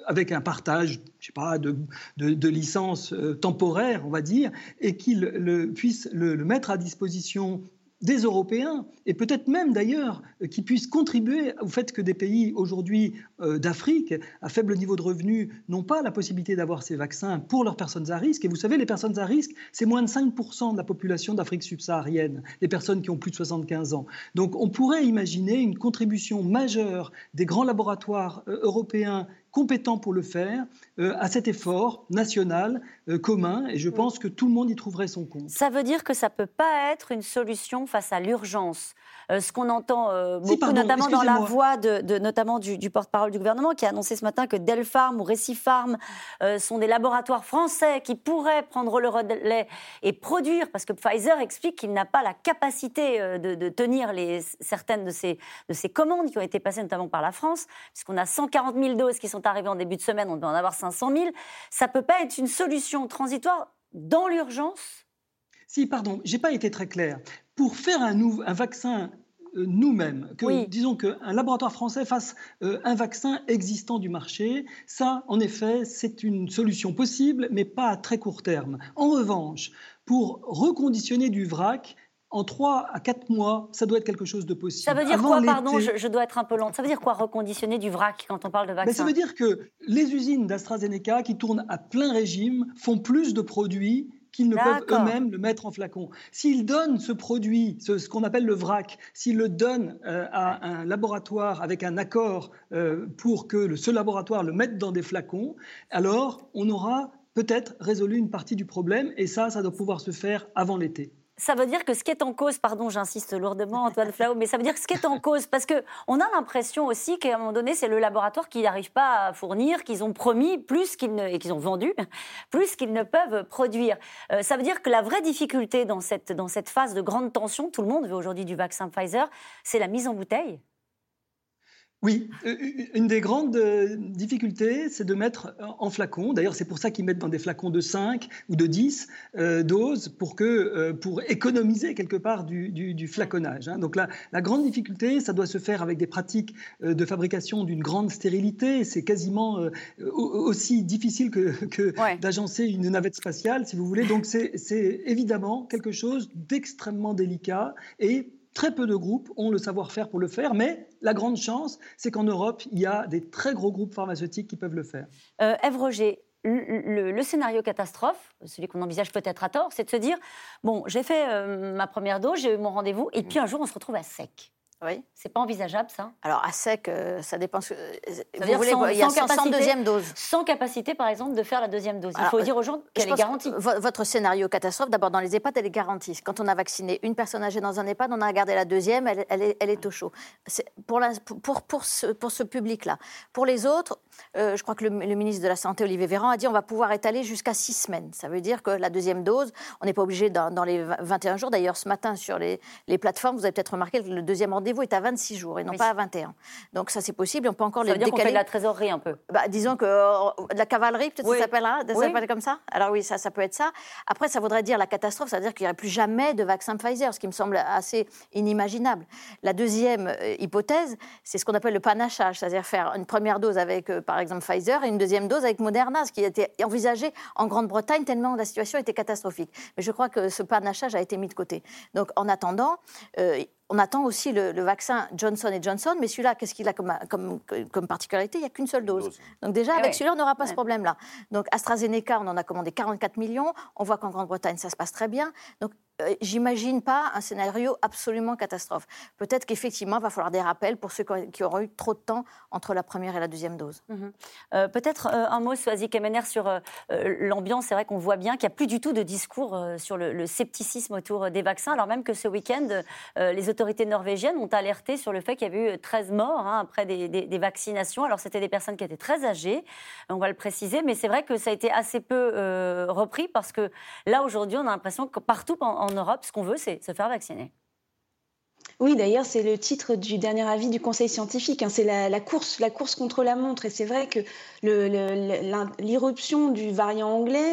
avec un partage, je sais pas, de, de, de licences euh, temporaires, on va dire, et qu'ils le, puissent le, le mettre à disposition des Européens, et peut-être même d'ailleurs euh, qui puissent contribuer au fait que des pays aujourd'hui euh, d'Afrique à faible niveau de revenus n'ont pas la possibilité d'avoir ces vaccins pour leurs personnes à risque. Et vous savez, les personnes à risque, c'est moins de cinq pour cent de la population d'Afrique subsaharienne, les personnes qui ont plus de soixante-quinze ans. Donc on pourrait imaginer une contribution majeure des grands laboratoires euh, européens compétents pour le faire, euh, à cet effort national euh, commun, et je pense que tout le monde y trouverait son compte. Ça veut dire que ça ne peut pas être une solution face à l'urgence. Euh, ce qu'on entend euh, beaucoup, si, pardon, notamment dans la voix de, de, notamment du, du porte-parole du gouvernement, qui a annoncé ce matin que Delpharm ou Recipharm euh, sont des laboratoires français qui pourraient prendre le relais et produire, parce que Pfizer explique qu'il n'a pas la capacité euh, de, de tenir les, certaines de ces, de ces commandes qui ont été passées notamment par la France, puisqu'on a cent quarante mille doses qui sont arrivées en début de semaine, on doit en avoir cinq cent mille. Ça ne peut pas être une solution transitoire dans l'urgence ? Si, pardon, je n'ai pas été très clair. Pour faire un, nou- un vaccin euh, nous-mêmes, que, oui. disons qu'un laboratoire français fasse euh, un vaccin existant du marché, ça, en effet, c'est une solution possible, mais pas à très court terme. En revanche, pour reconditionner du vrac, en trois à quatre mois, ça doit être quelque chose de possible. Ça veut dire Avant quoi, l'été... pardon, je, je dois être un peu lente. Ça veut dire quoi, reconditionner du vrac quand on parle de vaccin ? Ben, ça veut dire que les usines d'AstraZeneca qui tournent à plein régime font plus de produits qu'ils ne D'accord. peuvent eux-mêmes le mettre en flacon. S'ils donnent ce produit, ce, ce qu'on appelle le vrac, s'ils le donnent euh, à un laboratoire avec un accord euh, pour que le, ce laboratoire le mette dans des flacons, alors on aura peut-être résolu une partie du problème, et ça, ça doit pouvoir se faire avant l'été. Ça veut dire que ce qui est en cause, pardon, j'insiste lourdement, Antoine Flahault, mais ça veut dire que ce qui est en cause, parce qu'on a l'impression aussi qu'à un moment donné, c'est le laboratoire qui n'arrive pas à fournir, qu'ils ont promis plus qu'ils ne, et qu'ils ont vendu, plus qu'ils ne peuvent produire. Euh, ça veut dire que la vraie difficulté dans cette, dans cette phase de grande tension, tout le monde veut aujourd'hui du vaccin Pfizer, c'est la mise en bouteille. Oui, une des grandes difficultés, c'est de mettre en flacon. D'ailleurs, c'est pour ça qu'ils mettent dans des flacons de cinq ou de dix euh, doses pour, que, euh, pour économiser quelque part du, du, du flaconnage. Hein. Donc la, la grande difficulté, ça doit se faire avec des pratiques euh, de fabrication d'une grande stérilité. C'est quasiment euh, aussi difficile que, que ouais. d'agencer une navette spatiale, si vous voulez. Donc c'est, c'est évidemment quelque chose d'extrêmement délicat, et très peu de groupes ont le savoir-faire pour le faire, mais la grande chance, c'est qu'en Europe, il y a des très gros groupes pharmaceutiques qui peuvent le faire. Euh, Ève Roger, le, le, le scénario catastrophe, celui qu'on envisage peut-être à tort, c'est de se dire, bon, j'ai fait euh, ma première dose, j'ai eu mon rendez-vous, et puis un jour, on se retrouve à sec. Oui. C'est pas envisageable, ça ? Alors, à sec, euh, ça dépend. Euh, ça veut dire voulez, sans, il y a sans, sans deuxième dose. Sans capacité, par exemple, de faire la deuxième dose. Il Alors, faut dire aux gens qu'elle est garantie. Votre scénario catastrophe, d'abord, dans les EHPAD, elle est garantie. Quand on a vacciné une personne âgée dans un EHPAD, on a gardé la deuxième, elle, elle, est, elle est au chaud. C'est pour, la, pour, pour, ce, pour ce public-là. Pour les autres, euh, je crois que le, le ministre de la Santé, Olivier Véran, a dit on va pouvoir étaler jusqu'à six semaines. Ça veut dire que la deuxième dose, on n'est pas obligé dans, dans les vingt et un jours. D'ailleurs, ce matin, sur les, les plateformes, vous avez peut-être remarqué que le deuxième rendez-vous est à vingt-six jours. Et non oui. pas à vingt et un. Donc ça, c'est possible. On peut encore ça les décaler. Ça veut dire qu'on fait de la trésorerie un peu. Bah, disons que euh, de la cavalerie, peut-être oui. ça s'appellera, ça oui. s'appelle comme ça. Alors oui, ça, ça peut être ça. Après, ça voudrait dire la catastrophe, ça veut dire qu'il n'y aurait plus jamais de vaccin Pfizer, ce qui me semble assez inimaginable. La deuxième euh, hypothèse, c'est ce qu'on appelle le panachage, c'est-à-dire faire une première dose avec, euh, par exemple, Pfizer et une deuxième dose avec Moderna, ce qui a été envisagé en Grande-Bretagne tellement la situation était catastrophique. Mais je crois que ce panachage a été mis de côté. Donc en attendant, euh, on attend aussi le, le vaccin Johnson et Johnson, mais celui-là, qu'est-ce qu'il a comme, comme, comme particularité ? Il n'y a qu'une seule dose. dose. Donc déjà, et avec ouais. celui-là, on n'aura pas ouais. ce problème-là. Donc AstraZeneca, on en a commandé quarante-quatre millions. On voit qu'en Grande-Bretagne, ça se passe très bien. Donc euh, j'imagine pas un scénario absolument catastrophe. Peut-être qu'effectivement, il va falloir des rappels pour ceux qui auront eu trop de temps entre la première et la deuxième dose. Mm-hmm. Euh, peut-être euh, un mot, Soazic Kemener, sur euh, l'ambiance. C'est vrai qu'on voit bien qu'il n'y a plus du tout de discours euh, sur le, le scepticisme autour des vaccins, alors même que ce week-end, euh, les autorités norvégiennes ont alerté sur le fait qu'il y avait eu treize morts hein, après des, des, des vaccinations. Alors, c'était des personnes qui étaient très âgées, on va le préciser, mais c'est vrai que ça a été assez peu euh, repris parce que là, aujourd'hui, on a l'impression que partout en, en Europe, ce qu'on veut, c'est se faire vacciner. Oui, d'ailleurs, c'est le titre du dernier avis du Conseil scientifique. Hein, c'est la, la, course, la course contre la montre. Et c'est vrai que le, le, l'irruption du variant anglais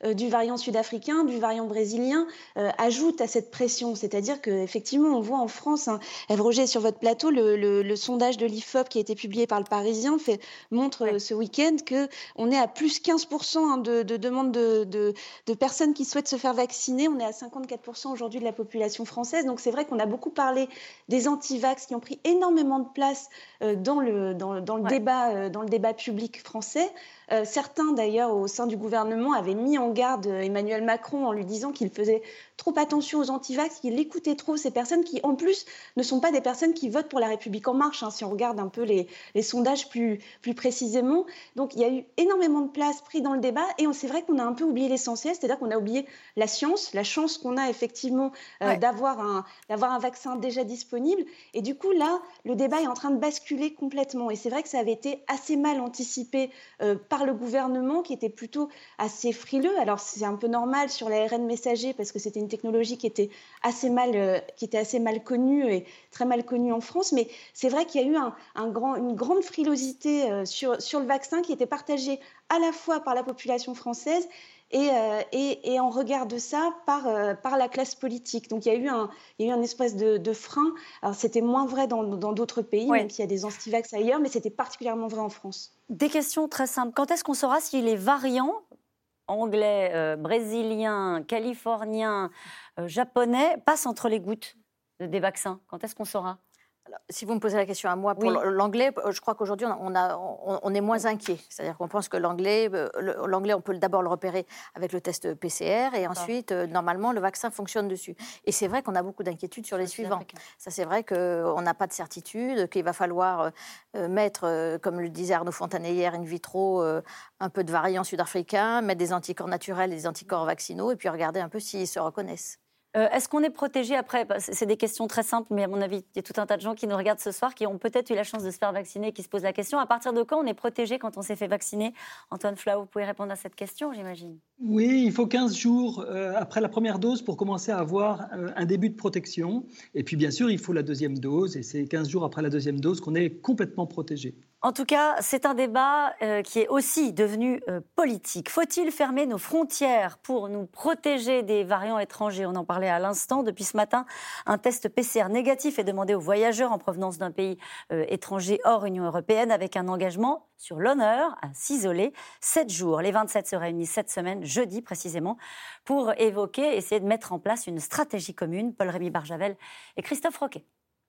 euh, du variant sud-africain, du variant brésilien, euh, ajoute à cette pression. C'est-à-dire qu'effectivement, on voit en France, hein, Ève Roger, sur votre plateau, le, le, le sondage de l'I F O P qui a été publié par Le Parisien fait, montre ouais. euh, ce week-end qu'on est à plus quinze pour cent hein, de, de demandes de, de, de personnes qui souhaitent se faire vacciner. On est à cinquante-quatre pour cent aujourd'hui de la population française. Donc c'est vrai qu'on a beaucoup parlé des anti-vax qui ont pris énormément de place euh, dans le, dans, dans le ouais. débat, euh, dans le débat public français. Euh, certains, d'ailleurs, au sein du gouvernement, avaient mis en garde Emmanuel Macron en lui disant qu'il faisait trop attention aux antivax, qu'il écoutait trop ces personnes qui, en plus, ne sont pas des personnes qui votent pour La République En Marche, hein, si on regarde un peu les, les sondages plus, plus précisément. Donc, il y a eu énormément de place prise dans le débat et c'est vrai qu'on a un peu oublié l'essentiel, c'est-à-dire qu'on a oublié la science, la chance qu'on a effectivement euh, ouais. d'avoir, un, d'avoir un vaccin déjà disponible. Et du coup, là, le débat est en train de basculer complètement. Et c'est vrai que ça avait été assez mal anticipé euh, par le gouvernement qui était plutôt assez frileux. Alors c'est un peu normal sur l'A R N messager parce que c'était une technologie qui était assez mal, euh, qui était assez mal connue et très mal connue en France. Mais c'est vrai qu'il y a eu un, un grand, une grande frilosité euh, sur, sur le vaccin qui était partagée à la fois par la population française et, euh, et, et en regard de ça par, euh, par la classe politique. Donc il y a eu un, il y a eu un espèce de, de frein. Alors c'était moins vrai dans, dans d'autres pays, ouais. même s'il y a des antivax ailleurs, mais c'était particulièrement vrai en France. Des questions très simples. Quand est-ce qu'on saura si les variants anglais, euh, brésiliens, californiens, euh, japonais passent entre les gouttes des vaccins? Quand est-ce qu'on saura? Alors, si vous me posez la question à moi, pour oui. l'anglais, je crois qu'aujourd'hui, on, a, on, on est moins inquiet. C'est-à-dire qu'on pense que l'anglais, le, l'anglais, on peut d'abord le repérer avec le test P C R et ensuite, ah. euh, normalement, le vaccin fonctionne dessus. Et c'est vrai qu'on a beaucoup d'inquiétudes sur les suivants. Ça, c'est vrai qu'on n'a pas de certitude, qu'il va falloir euh, mettre, euh, comme le disait Arnaud Fontanet hier, in vitro, euh, un peu de variants sud-africains, mettre des anticorps naturels et des anticorps vaccinaux et puis regarder un peu s'ils se reconnaissent. Euh, est-ce qu'on est protégé après? C'est des questions très simples, mais à mon avis, il y a tout un tas de gens qui nous regardent ce soir, qui ont peut-être eu la chance de se faire vacciner et qui se posent la question. À partir de quand on est protégé quand on s'est fait vacciner? Antoine Flau, vous pouvez répondre à cette question, j'imagine. Oui, il faut quinze jours euh, après la première dose pour commencer à avoir euh, un début de protection. Et puis, bien sûr, il faut la deuxième dose. Et c'est quinze jours après la deuxième dose qu'on est complètement protégé. En tout cas, c'est un débat euh, qui est aussi devenu euh, politique. Faut-il fermer nos frontières pour nous protéger des variants étrangers? On en parlait à l'instant. Depuis ce matin, un test P C R négatif est demandé aux voyageurs en provenance d'un pays euh, étranger hors Union européenne avec un engagement sur l'honneur à s'isoler sept jours. Les vingt-sept se réunissent cette semaine, jeudi précisément, pour évoquer, essayer de mettre en place une stratégie commune. Paul-Rémy Barjavel et Christophe Roquet.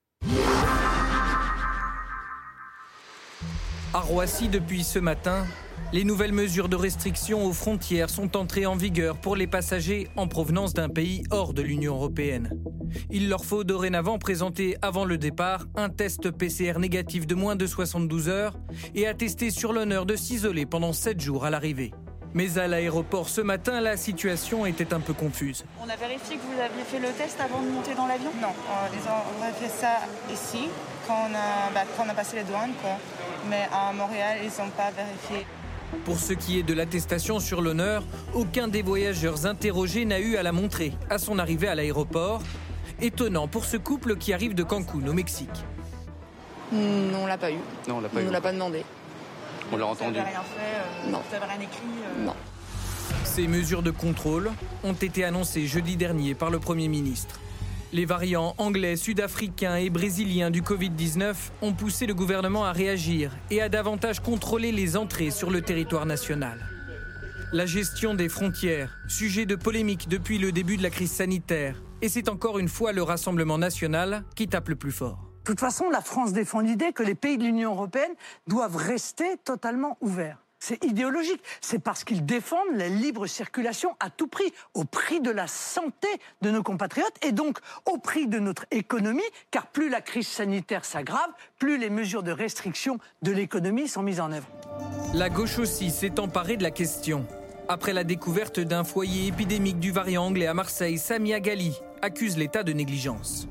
À Roissy, depuis ce matin, les nouvelles mesures de restriction aux frontières sont entrées en vigueur pour les passagers en provenance d'un pays hors de l'Union européenne. Il leur faut dorénavant présenter avant le départ un test P C R négatif de moins de soixante-douze heures et attester sur l'honneur de s'isoler pendant sept jours à l'arrivée. Mais à l'aéroport ce matin, la situation était un peu confuse. On a vérifié que vous aviez fait le test avant de monter dans l'avion? Non, on a fait ça ici, quand on a, bah, quand on a passé les douanes, quoi. Mais à Montréal, ils n'ont pas vérifié. Pour ce qui est de l'attestation sur l'honneur, aucun des voyageurs interrogés n'a eu à la montrer à son arrivée à l'aéroport. Étonnant pour ce couple qui arrive de Cancun, au Mexique. Mmh, on ne l'a pas eu. Non, on l'a pas on eu. ne l'a pas demandé. On l'a entendu. Vous n'avez rien fait, euh, non. Vous n'avez rien écrit euh... Non. Ces mesures de contrôle ont été annoncées jeudi dernier par le Premier ministre. Les variants anglais, sud-africains et brésiliens du covid dix-neuf ont poussé le gouvernement à réagir et à davantage contrôler les entrées sur le territoire national. La gestion des frontières, sujet de polémique depuis le début de la crise sanitaire. Et c'est encore une fois le Rassemblement national qui tape le plus fort. De toute façon, la France défend l'idée que les pays de l'Union européenne doivent rester totalement ouverts. C'est idéologique, c'est parce qu'ils défendent la libre circulation à tout prix, au prix de la santé de nos compatriotes et donc au prix de notre économie, car plus la crise sanitaire s'aggrave, plus les mesures de restriction de l'économie sont mises en œuvre. La gauche aussi s'est emparée de la question. Après la découverte d'un foyer épidémique du variant anglais à Marseille, Samia Ghali accuse l'État de négligence.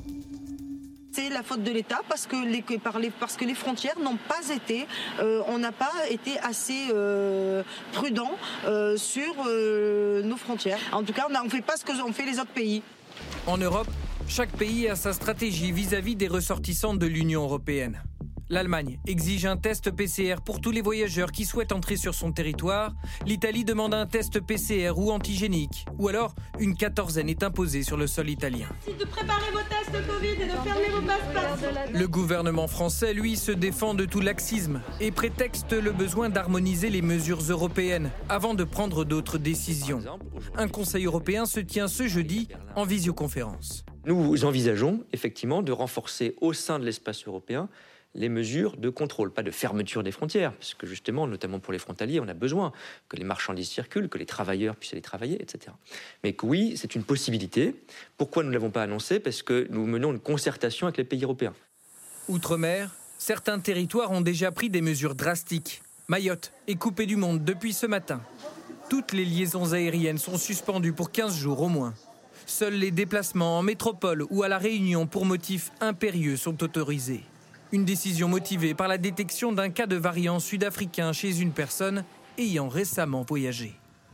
C'est la faute de l'État parce que les, parce que les frontières n'ont pas été, euh, on n'a pas été assez euh, prudent euh, sur euh, nos frontières. En tout cas, on ne fait pas ce qu'ont fait les autres pays. En Europe, chaque pays a sa stratégie vis-à-vis des ressortissants de l'Union européenne. L'Allemagne exige un test P C R pour tous les voyageurs qui souhaitent entrer sur son territoire. L'Italie demande un test P C R ou antigénique. Ou alors, une quatorzaine est imposée sur le sol italien. De préparer vos tests Covid et de fermer vos passeports. Le gouvernement français, lui, se défend de tout laxisme et prétexte le besoin d'harmoniser les mesures européennes avant de prendre d'autres décisions. Un Conseil européen se tient ce jeudi en visioconférence. Nous envisageons effectivement de renforcer au sein de l'espace européen les mesures de contrôle, pas de fermeture des frontières, parce que justement, notamment pour les frontaliers, on a besoin que les marchandises circulent, que les travailleurs puissent aller travailler, et cetera. Mais que oui, c'est une possibilité. Pourquoi nous ne l'avons pas annoncé ? Parce que nous menons une concertation avec les pays européens. Outre-mer, certains territoires ont déjà pris des mesures drastiques. Mayotte est coupée du monde depuis ce matin. Toutes les liaisons aériennes sont suspendues pour quinze jours au moins. Seuls les déplacements en métropole ou à La Réunion pour motifs impérieux sont autorisés. Une décision motivée par la détection d'un cas de variant sud-africain chez une personne ayant récemment voyagé.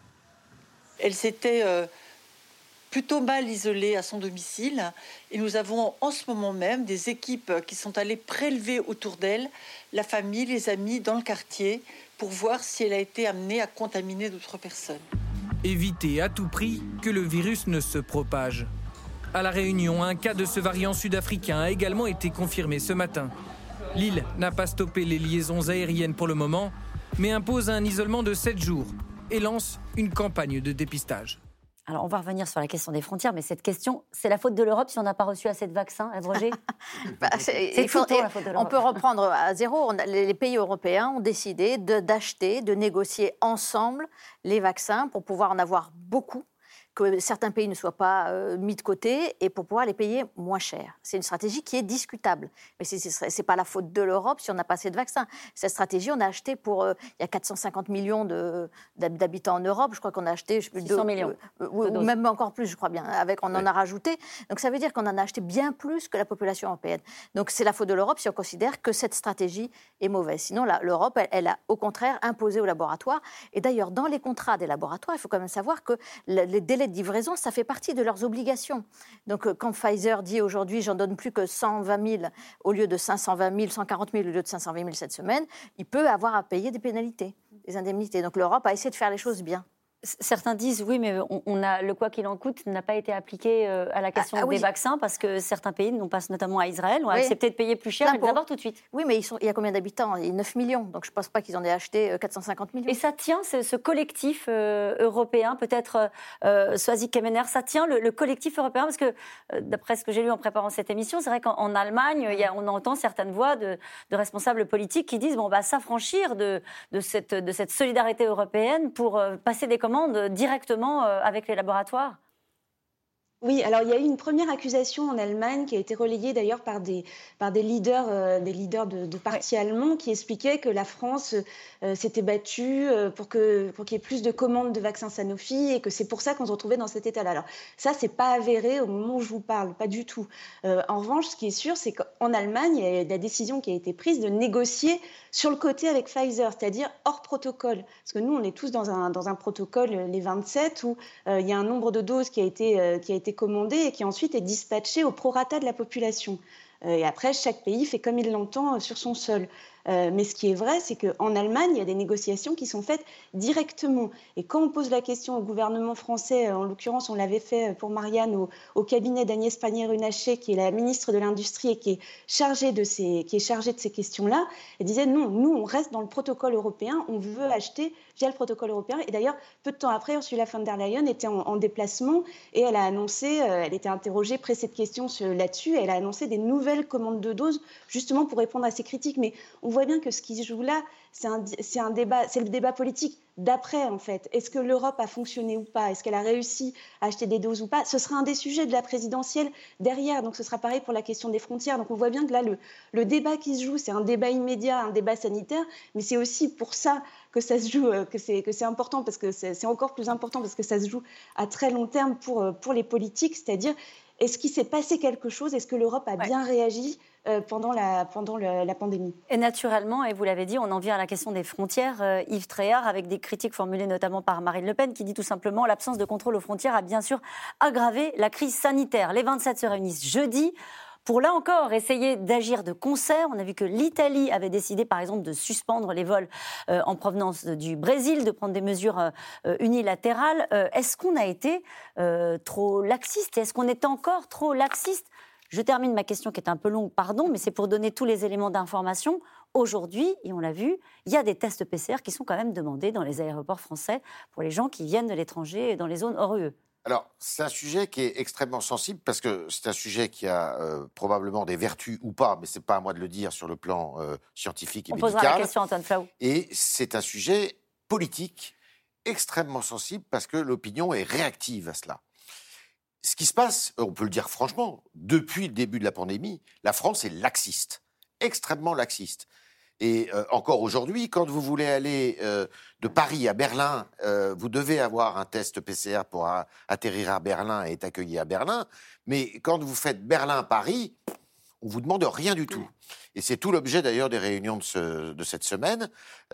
Elle s'était euh, plutôt mal isolée à son domicile et nous avons en ce moment même des équipes qui sont allées prélever autour d'elle la famille, les amis dans le quartier pour voir si elle a été amenée à contaminer d'autres personnes. Éviter à tout prix que le virus ne se propage. À La Réunion, un cas de ce variant sud-africain a également été confirmé ce matin. L'île n'a pas stoppé les liaisons aériennes pour le moment, mais impose un isolement de sept jours et lance une campagne de dépistage. Alors, on va revenir sur la question des frontières, mais cette question, c'est la faute de l'Europe si on n'a pas reçu assez de vaccins, Ève Roger. bah, c'est c'est faut, tout le temps la faute de l'Europe. On peut reprendre à zéro. On a, les pays européens ont décidé de, d'acheter, de négocier ensemble les vaccins pour pouvoir en avoir beaucoup, que certains pays ne soient pas euh, mis de côté et pour pouvoir les payer moins cher. C'est une stratégie qui est discutable. Mais ce n'est pas la faute de l'Europe si on n'a pas assez de vaccins. Cette stratégie, on a acheté pour... Euh, il y a quatre cent cinquante millions de, d'habitants en Europe. Je crois qu'on a acheté... Je sais plus, six cents millions. Euh, ou, ou même encore plus, je crois bien. Avec, on ouais. en a rajouté. Donc ça veut dire qu'on en a acheté bien plus que la population européenne. Donc c'est la faute de l'Europe si on considère que cette stratégie est mauvaise. Sinon, là, l'Europe, elle, elle a au contraire imposé aux laboratoires. Et d'ailleurs, dans les contrats des laboratoires, il faut quand même savoir que les délais de livraison, ça fait partie de leurs obligations. Donc, quand Pfizer dit aujourd'hui, j'en donne plus que cent vingt mille au lieu de cinq cent vingt mille, cent quarante mille au lieu de cinq cent vingt mille cette semaine, il peut avoir à payer des pénalités, des indemnités. Donc, l'Europe a essayé de faire les choses bien. Certains disent oui, mais on, on a, le quoi qu'il en coûte n'a pas été appliqué euh, à la question ah, ah, des oui. vaccins parce que certains pays, non pas notamment à Israël, ont oui. accepté de payer plus cher et de l'avoir tout de suite. Oui, mais ils sont, il y a combien d'habitants ? Il y a neuf millions, donc je ne pense pas qu'ils en aient acheté quatre cent cinquante millions. Et ça tient, ce, ce collectif euh, européen, peut-être euh, Soazic Kemener, ça tient le, le collectif européen parce que euh, d'après ce que j'ai lu en préparant cette émission, c'est vrai qu'en Allemagne, il y a, on entend certaines voix de, de responsables politiques qui disent bon, bah, s'affranchir de, de, cette, de cette solidarité européenne pour euh, passer des commandes directement avec les laboratoires. Oui, alors il y a eu une première accusation en Allemagne qui a été relayée d'ailleurs par des, par des leaders, euh, des leaders de, de partis ouais. allemands qui expliquaient que la France euh, s'était battue euh, pour, que, pour qu'il y ait plus de commandes de vaccins Sanofi et que c'est pour ça qu'on se retrouvait dans cet état-là. Alors ça, c'est pas avéré au moment où je vous parle, pas du tout. Euh, en revanche, ce qui est sûr, c'est qu'en Allemagne, il y a la décision qui a été prise de négocier sur le côté avec Pfizer, c'est-à-dire hors protocole. Parce que nous, on est tous dans un, dans un protocole, les vingt-sept, où euh, il y a un nombre de doses qui a été, euh, qui a été commandé et qui ensuite est dispatché au prorata de la population. Euh, et après, chaque pays fait comme il l'entend euh, sur son sol. Euh, mais ce qui est vrai, c'est qu'en Allemagne, il y a des négociations qui sont faites directement. Et quand on pose la question au gouvernement français, en l'occurrence, on l'avait fait pour Marianne au, au cabinet d'Agnès Pannier-Runacher, qui est la ministre de l'Industrie et qui est chargée de ces, qui est chargée de ces questions-là, elle disait non, nous, on reste dans le protocole européen, on veut acheter via le protocole européen. Et d'ailleurs, peu de temps après, Ursula von der Leyen était en, en déplacement et elle a annoncé, euh, elle était interrogée pressée de questions là-dessus, et elle a annoncé des nouvelles commandes de doses, justement pour répondre à ces critiques. Mais on voit bien que ce qui se joue là, c'est un, c'est un débat, c'est le débat politique d'après, en fait. Est-ce que l'Europe a fonctionné ou pas ? Est-ce qu'elle a réussi à acheter des doses ou pas ? Ce sera un des sujets de la présidentielle derrière, donc ce sera pareil pour la question des frontières. Donc on voit bien que là, le, le débat qui se joue, c'est un débat immédiat, un débat sanitaire, mais c'est aussi pour ça que ça se joue, que c'est, que c'est important, parce que c'est, c'est encore plus important, parce que ça se joue à très long terme pour, pour les politiques, c'est-à-dire, est-ce qu'il s'est passé quelque chose ? Est-ce que l'Europe a bien ouais. réagi euh, pendant, la, pendant le, la pandémie ? Et naturellement, et vous l'avez dit, on en vient à la question des frontières. Euh, Yves Tréhard, avec des critiques formulées notamment par Marine Le Pen, qui dit tout simplement « L'absence de contrôle aux frontières a bien sûr aggravé la crise sanitaire ». Les vingt-sept se réunissent jeudi pour là encore essayer d'agir de concert. On a vu que l'Italie avait décidé par exemple de suspendre les vols euh, en provenance du Brésil, de prendre des mesures euh, unilatérales. Euh, est-ce qu'on a été euh, trop laxiste? Est-ce qu'on est encore trop laxiste? Je termine ma question qui est un peu longue, pardon, mais c'est pour donner tous les éléments d'information. Aujourd'hui, et on l'a vu, il y a des tests P C R qui sont quand même demandés dans les aéroports français pour les gens qui viennent de l'étranger et dans les zones hors U E. Alors, c'est un sujet qui est extrêmement sensible parce que c'est un sujet qui a euh, probablement des vertus ou pas, mais ce n'est pas à moi de le dire sur le plan euh, scientifique et on médical. On posera la question à Antoine Flahault. Et c'est un sujet politique extrêmement sensible parce que l'opinion est réactive à cela. Ce qui se passe, on peut le dire franchement, depuis le début de la pandémie, la France est laxiste, extrêmement laxiste. Et euh, encore aujourd'hui, quand vous voulez aller euh, de Paris à Berlin, euh, vous devez avoir un test P C R pour a- atterrir à Berlin et être accueilli à Berlin. Mais quand vous faites Berlin-Paris, on vous demande rien du tout. Et c'est tout l'objet d'ailleurs des réunions de, ce, de cette semaine.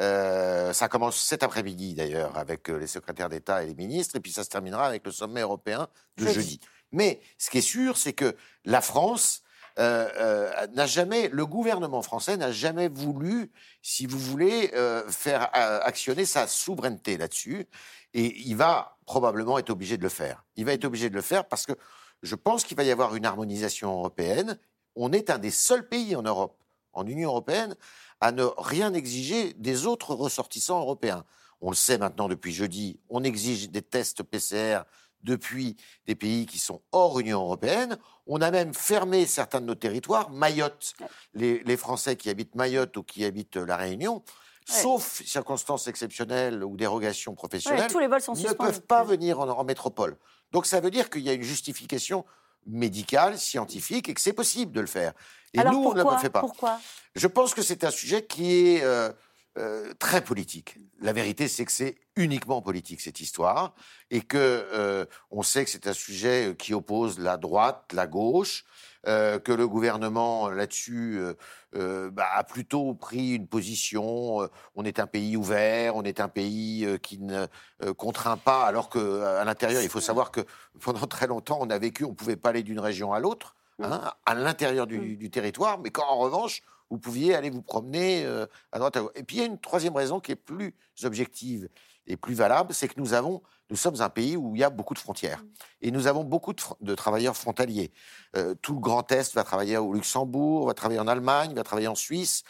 Euh, ça commence cet après-midi d'ailleurs avec les secrétaires d'État et les ministres, et puis ça se terminera avec le sommet européen de jeudi. jeudi. Mais ce qui est sûr, c'est que la France euh, euh, n'a jamais, le gouvernement français n'a jamais voulu, si vous voulez, euh, faire euh, actionner sa souveraineté là-dessus. Et il va probablement être obligé de le faire. Il va être obligé de le faire parce que je pense qu'il va y avoir une harmonisation européenne. On est un des seuls pays en Europe, en Union européenne, à ne rien exiger des autres ressortissants européens. On le sait maintenant depuis jeudi, on exige des tests P C R depuis des pays qui sont hors Union européenne. On a même fermé certains de nos territoires. Mayotte, les, les Français qui habitent Mayotte ou qui habitent La Réunion, ouais. sauf circonstances exceptionnelles ou dérogations professionnelles, ouais, tous les vols sont ne suspendus. peuvent pas venir en, en métropole. Donc ça veut dire qu'il y a une justification médicale, scientifique, et que c'est possible de le faire. Et Alors nous, pourquoi, on ne le fait pas. Pourquoi ? Je pense que c'est un sujet qui est euh, euh, très politique. La vérité, c'est que c'est uniquement politique, cette histoire, et que euh, on sait que c'est un sujet qui oppose la droite, la gauche, euh, que le gouvernement, là-dessus, euh, euh, bah, a plutôt pris une position. Euh, on est un pays ouvert, on est un pays euh, qui ne euh, contraint pas, alors qu'à l'intérieur, il faut savoir que pendant très longtemps, on a vécu, on ne pouvait pas aller d'une région à l'autre, hein, à l'intérieur du, du territoire, mais quand, en revanche, vous pouviez aller vous promener euh, à droite à gauche. Et puis, il y a une troisième raison qui est plus objective et plus valable, c'est que nous avons, nous sommes un pays où il y a beaucoup de frontières. Et nous avons beaucoup de, de travailleurs frontaliers. Euh, tout le Grand Est va travailler au Luxembourg, va travailler en Allemagne, va travailler en Suisse.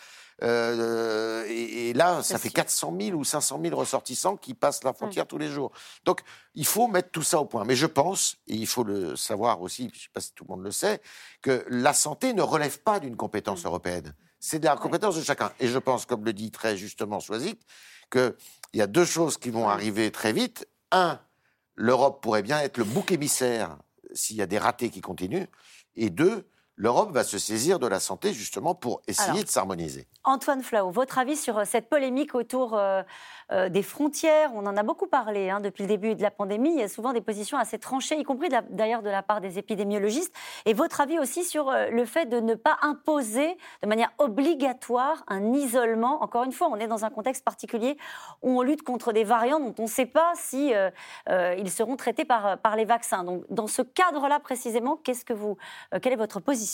Euh, et, et là, ça fait quatre cent mille ou cinq cent mille ressortissants qui passent la frontière mmh. tous les jours. Donc, il faut mettre tout ça au point. Mais je pense, et il faut le savoir aussi, je ne sais pas si tout le monde le sait, que la santé ne relève pas d'une compétence mmh. européenne. C'est de la compétence de chacun. Et je pense, comme le dit très justement Soisic, qu'il y a deux choses qui vont arriver très vite. Un, l'Europe pourrait bien être le bouc émissaire s'il y a des ratés qui continuent. Et deux, l'Europe va se saisir de la santé justement pour essayer Alors, de s'harmoniser. Antoine Flahault, votre avis sur cette polémique autour euh, euh, des frontières? On en a beaucoup parlé hein, depuis le début de la pandémie. Il y a souvent des positions assez tranchées, y compris de la, d'ailleurs de la part des épidémiologistes. Et votre avis aussi sur euh, le fait de ne pas imposer de manière obligatoire un isolement. Encore une fois, on est dans un contexte particulier où on lutte contre des variants dont on ne sait pas si euh, euh, ils seront traités par, par les vaccins. Donc, dans ce cadre-là précisément, qu'est-ce que vous, euh, quelle est votre position ?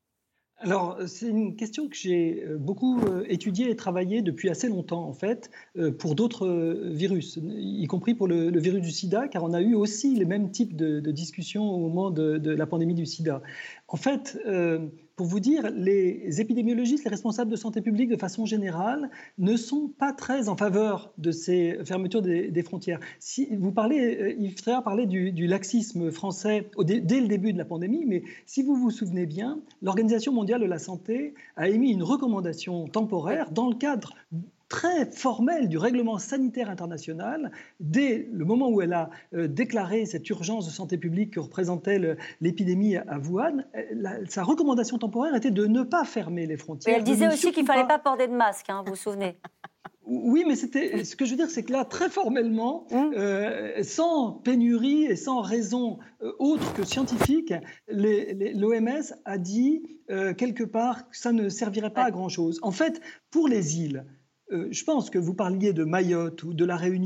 Alors, c'est une question que j'ai beaucoup étudiée et travaillée depuis assez longtemps, en fait, pour d'autres virus, y compris pour le, le virus du sida, car on a eu aussi les mêmes types de, de discussions au moment de, de la pandémie du sida. En fait, euh, pour vous dire, les épidémiologistes, les responsables de santé publique, de façon générale, ne sont pas très en faveur de ces fermetures des, des frontières. Si vous parlez, Yves Tréhard parlait du, du laxisme français au, dès, dès le début de la pandémie, mais si vous vous souvenez bien, l'Organisation mondiale de la santé a émis une recommandation temporaire dans le cadre très formelle du règlement sanitaire international, dès le moment où elle a euh, déclaré cette urgence de santé publique que représentait le, l'épidémie à Wuhan, la, sa recommandation temporaire était de ne pas fermer les frontières. Et elle disait aussi qu'il ne fallait pas porter de masque, hein, vous vous souvenez? Oui, mais c'était, ce que je veux dire, c'est que là, très formellement, euh, sans pénurie et sans raison euh, autre que scientifique, les, les, l'O M S a dit euh, quelque part que ça ne servirait pas à grand-chose. En fait, pour les îles, Euh, je pense que vous parliez de Mayotte ou de la Réunion.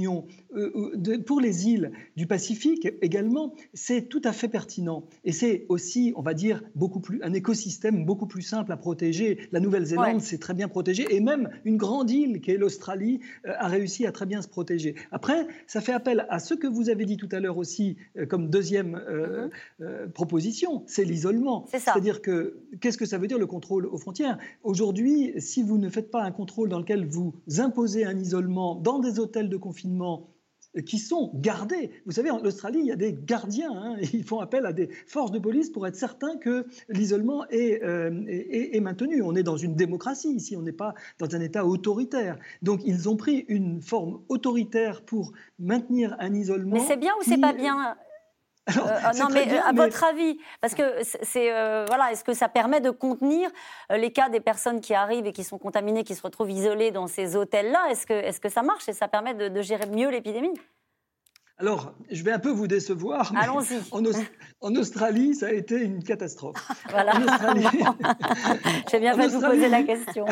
euh, de, pour les îles du Pacifique également, c'est tout à fait pertinent. Et c'est aussi, on va dire, beaucoup plus, un écosystème beaucoup plus simple à protéger. La Nouvelle-Zélande, ouais. c'est très bien protégé. Et même une grande île qui est l'Australie euh, a réussi à très bien se protéger. Après, ça fait appel à ce que vous avez dit tout à l'heure aussi, euh, comme deuxième euh, mm-hmm. euh, proposition, c'est l'isolement. C'est ça. C'est-à-dire que, qu'est-ce que ça veut dire le contrôle aux frontières ? Aujourd'hui, si vous ne faites pas un contrôle dans lequel vous imposez un isolement dans des hôtels de confinement qui sont gardés. Vous savez, en Australie, il y a des gardiens. Hein, et ils font appel à des forces de police pour être certains que l'isolement est, euh, est, est maintenu. On est dans une démocratie ici, on n'est pas dans un État autoritaire. Donc, ils ont pris une forme autoritaire pour maintenir un isolement. Mais c'est bien ou qui... c'est pas bien ? Alors, euh, non, mais bien, à mais... votre avis, parce que c'est euh, voilà, est-ce que ça permet de contenir euh, les cas des personnes qui arrivent et qui sont contaminées, qui se retrouvent isolées dans ces hôtels-là ? Est-ce que est-ce que ça marche et ça permet de, de gérer mieux l'épidémie ? Alors, je vais un peu vous décevoir. Mais Allons-y. En, Aus- en Australie, ça a été une catastrophe. Voilà. En Australie... J'ai bien fait de vous poser la question.